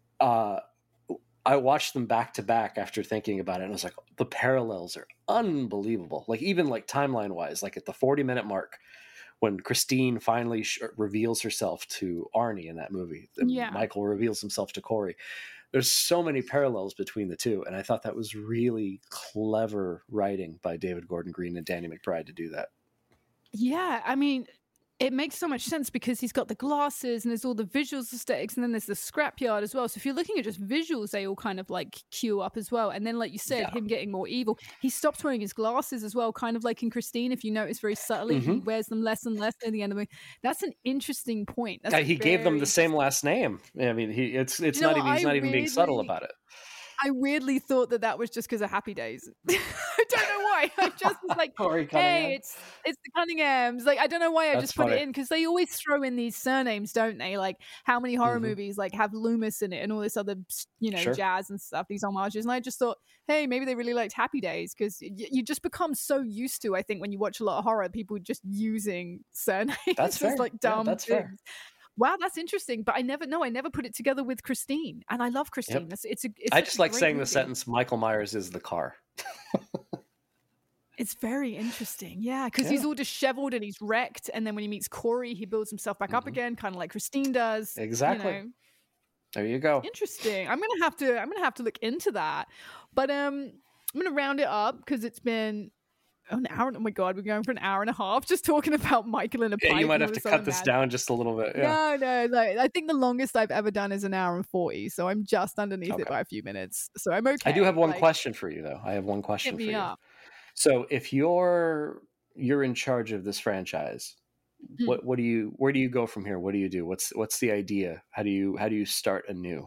I watched them back to back after thinking about it, and I was like, the parallels are unbelievable. Like, even like timeline wise, like at the 40-minute mark, when Christine finally reveals herself to Arnie in that movie, Michael reveals himself to Corey. There's so many parallels between the two, and I thought that was really clever writing by David Gordon Green and Danny McBride to do that. Yeah, I mean, it makes so much sense because he's got the glasses and there's all the visuals aesthetics, and then there's the scrapyard as well. So if you're looking at just visuals, they all kind of like queue up as well. And then, like you said, him getting more evil. He stops wearing his glasses as well, kind of like in Christine. If you notice very subtly, he wears them less and less at the end of the movie. That's an interesting point. He gave them the same last name. I mean, he's not even being subtle about it. I weirdly thought that was just because of Happy Days. I don't know why. I just was like, hey, it's the Cunninghams. Like, I don't know why I just put it in, because they always throw in these surnames, don't they? Like, how many horror movies like have Loomis in it and all this other, jazz and stuff, these homages. And I just thought, hey, maybe they really liked Happy Days, because you just become so used to, I think, when you watch a lot of horror, people just using surnames. That's fair. Like dumb that's things. fair. Wow, that's interesting. But I never put it together with Christine, and I love Christine. Yep. I just like saying the sentence, Michael Myers is the car. It's very interesting. Yeah, because he's all disheveled and he's wrecked. And then when he meets Corey, he builds himself back up again, kind of like Christine does. Exactly. There you go. Interesting. I'm gonna have to look into that. But I'm gonna round it up because it's been an hour. Oh my God, we're going for an hour and a half just talking about Michael in a pipe. Yeah, you might have to cut this down just a little bit. Yeah. No. I think the longest I've ever done is an hour and 40. So I'm just underneath it by a few minutes. So I'm okay. I do have one question for you, though. I have one question for you. Up. So if you're in charge of this franchise, where do you go from here? What do you do? What's the idea? How do you start anew?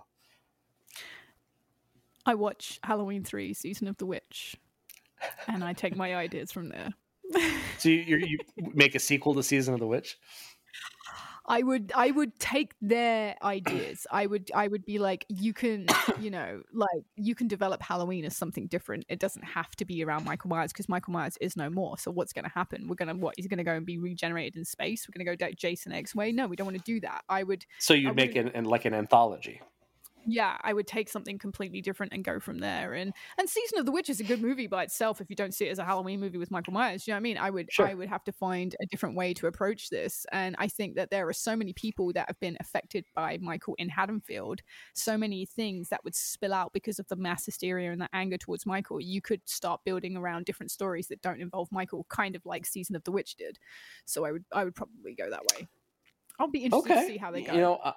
I watch Halloween 3: Season of the Witch, and I take my ideas from there. So you make a sequel to Season of the Witch? I would take their ideas. I would be like, you can, you can develop Halloween as something different. It doesn't have to be around Michael Myers, because Michael Myers is no more. So what's going to happen? He's going to go and be regenerated in space? We're going to go Jason X way? No, we don't want to do that. So you make an anthology. Yeah, I would take something completely different and go from there. And Season of the Witch is a good movie by itself if you don't see it as a Halloween movie with Michael Myers. You know what I mean? I would have to find a different way to approach this. And I think that there are so many people that have been affected by Michael in Haddonfield, so many things that would spill out because of the mass hysteria and the anger towards Michael. You could start building around different stories that don't involve Michael, kind of like Season of the Witch did. So I would probably go that way. I'll be interested to see how they go.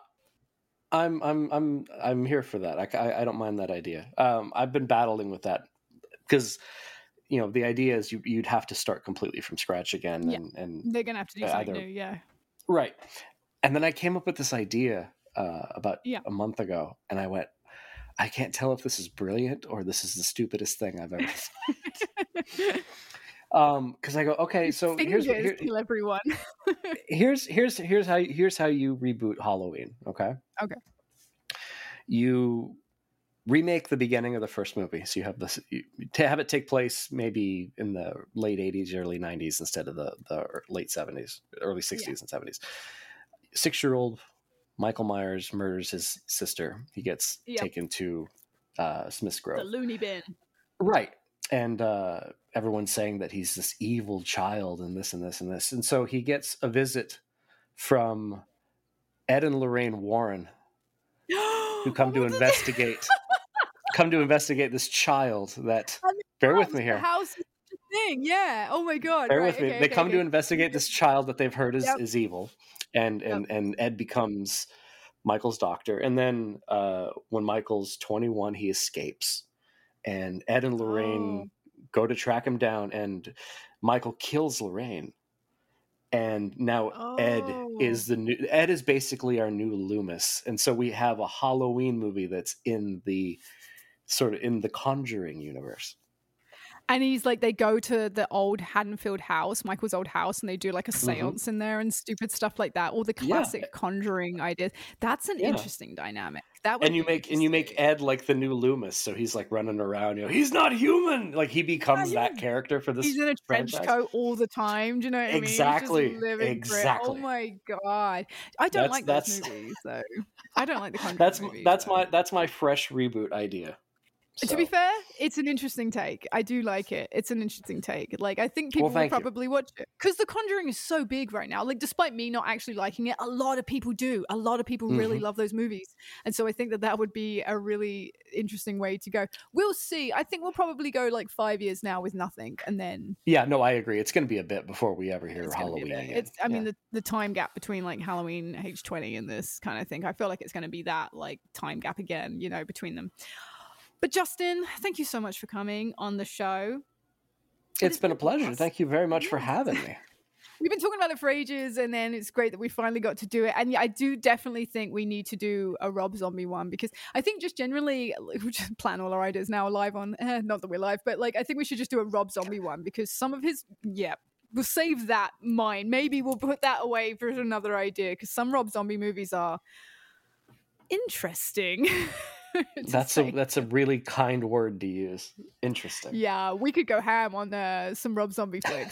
I'm here for that. I don't mind that idea. I've been battling with that because, the idea is you'd have to start completely from scratch again, and they're gonna have to do something new. Yeah, right. And then I came up with this idea about a month ago, and I went, I can't tell if this is brilliant or this is the stupidest thing I've ever seen. Because I go, okay, so kill everyone. here's how you reboot Halloween. Okay. You remake the beginning of the first movie, so you have this. To have it take place maybe in the late 80s, early 90s instead of the late 70s, early 60s and 70s. 6-year-old Michael Myers murders his sister. He gets taken to Smith's Grove, the loony bin. Right. And everyone's saying that he's this evil child and this and this and this. And so he gets a visit from Ed and Lorraine Warren, who come to investigate this child that, bear with me here. The house is the thing. Yeah. Oh my God. Bear with me. They come to investigate this child that they've heard is evil. And Ed becomes Michael's doctor. And then when Michael's 21, he escapes. And Ed and Lorraine go to track him down, and Michael kills Lorraine. And now Ed is basically our new Loomis. And so we have a Halloween movie that's in the Conjuring universe. And he's like, they go to the old Haddonfield house, Michael's old house, and they do like a seance in there and stupid stuff like that. All the classic Conjuring ideas. That's an interesting dynamic. And you make Ed like the new Loomis, so he's like running around. He's not human. Like he becomes that character for this. He's in a trench coat all the time. Do you know what I mean? Exactly. Oh my god! I don't like those movies though. I don't like the Conjuring movies. That's my fresh reboot idea. So. To be fair, it's an interesting take. I do like it. It's an interesting take. Like, I think people will probably watch it. Because The Conjuring is so big right now. Like, despite me not actually liking it, a lot of people do. A lot of people really love those movies. And so I think that would be a really interesting way to go. We'll see. I think we'll probably go like 5 years now with nothing. And then... Yeah, no, I agree. It's going to be a bit before we ever hear Halloween again. I mean, the time gap between like Halloween H20 and this kind of thing, I feel like it's going to be that like time gap again, between them. But Justin, thank you so much for coming on the show. It's been a pleasure. Thank you very much for having me. We've been talking about it for ages, and then it's great that we finally got to do it. And yeah, I do definitely think we need to do a Rob Zombie one, because I think just generally, we just plan all our ideas now live on, not that we're live, but like I think we should just do a Rob Zombie one, because some of his, we'll save that mine. Maybe we'll put that away for another idea, because some Rob Zombie movies are interesting. That's a really kind word to use. Interesting. Yeah, we could go ham on some Rob Zombie flicks.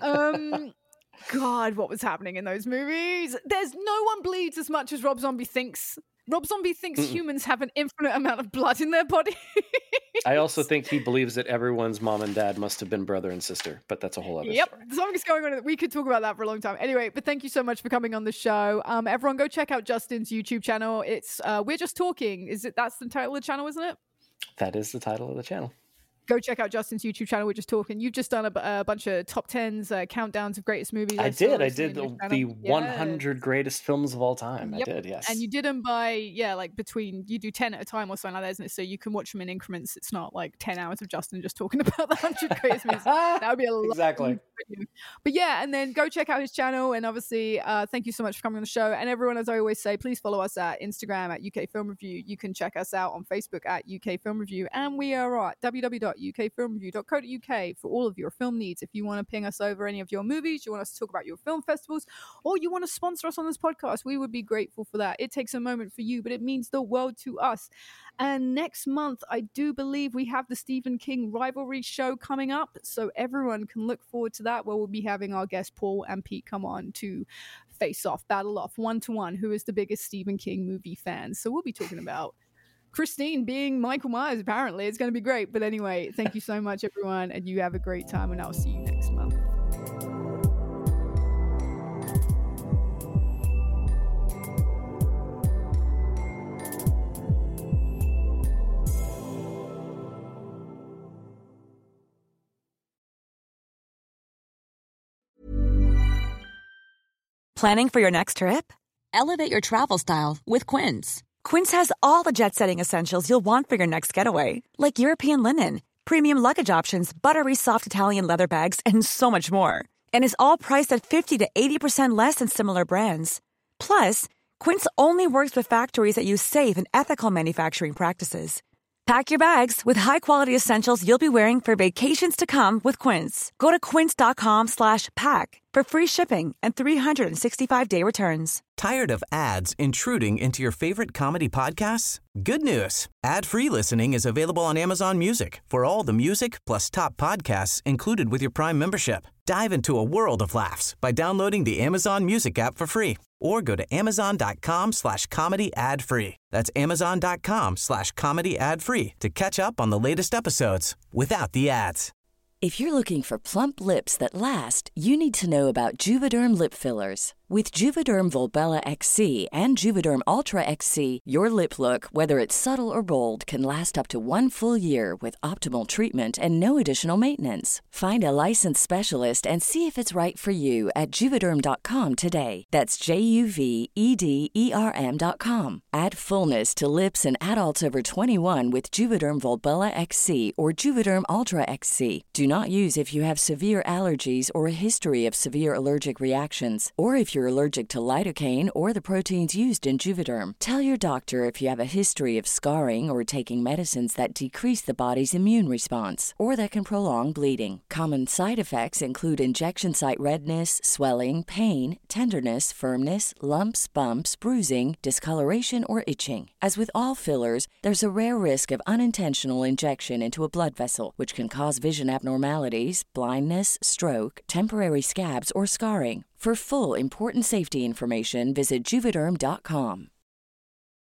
God, what was happening in those movies? There's no one bleeds as much as Rob Zombie thinks. Rob Zombie thinks humans have an infinite amount of blood in their body. I also think he believes that everyone's mom and dad must have been brother and sister, but that's a whole other story. Something's going on. We could talk about that for a long time. Anyway, but thank you so much for coming on the show. Everyone go check out Justin's YouTube channel. It's We're Just Talking. That's the title of the channel, isn't it? That is the title of the channel. Go check out Justin's YouTube channel. We're Just Talking. You've just done a bunch of top 10s, countdowns of greatest movies. I did the 100 greatest films of all time. Yep. I did, yes. And you did them by, you do 10 at a time or something like that, isn't it? So you can watch them in increments. It's not like 10 hours of Justin just talking about the 100 greatest movies. That would be a lot. Exactly. But yeah, and then go check out his channel. And obviously, thank you so much for coming on the show. And everyone, as I always say, please follow us at Instagram at UK Film Review. You can check us out on Facebook at UK Film Review. And we are at www.ukfilmreview.co.uk for all of your film needs. If you want to ping us over any of your movies, you want us to talk about your film festivals, or you want to sponsor us on this podcast, we would be grateful for that. It takes a moment for you, but it means the world to us. And next month, I do believe we have the Stephen King rivalry show coming up, so everyone can look forward to that, where we'll be having our guests Paul and Pete come on to face off, battle off, 1-to-1, who is the biggest Stephen King movie fan. So we'll be talking about Christine being Michael Myers, apparently. It's going to be great. But anyway, thank you so much, everyone, and you have a great time, and I'll see you next month. Planning for your next trip? Elevate your travel style with Quince. Quince has all the jet-setting essentials you'll want for your next getaway, like European linen, premium luggage options, buttery soft Italian leather bags, and so much more. And is all priced at 50 to 80% less than similar brands. Plus, Quince only works with factories that use safe and ethical manufacturing practices. Pack your bags with high-quality essentials you'll be wearing for vacations to come with Quince. Go to quince.com/pack for free shipping and 365-day returns. Tired of ads intruding into your favorite comedy podcasts? Good news. Ad-free listening is available on Amazon Music for all the music plus top podcasts included with your Prime membership. Dive into a world of laughs by downloading the Amazon Music app for free, or go to amazon.com/comedy ad-free. That's amazon.com/comedy ad-free to catch up on the latest episodes without the ads. If you're looking for plump lips that last, you need to know about Juvederm lip fillers. With Juvederm Volbella XC and Juvederm Ultra XC, your lip look, whether it's subtle or bold, can last up to 1 full year with optimal treatment and no additional maintenance. Find a licensed specialist and see if it's right for you at Juvederm.com today. That's JUVEDERM.com. Add fullness to lips in adults over 21 with Juvederm Volbella XC or Juvederm Ultra XC. Do not use if you have severe allergies or a history of severe allergic reactions, or if you're allergic to lidocaine or the proteins used in Juvederm. Tell your doctor if you have a history of scarring or taking medicines that decrease the body's immune response or that can prolong bleeding. Common side effects include injection site redness, swelling, pain, tenderness, firmness, lumps, bumps, bruising, discoloration, or itching. As with all fillers, there's a rare risk of unintentional injection into a blood vessel, which can cause vision abnormalities, blindness, stroke, temporary scabs, or scarring. For full, important safety information, visit Juvederm.com.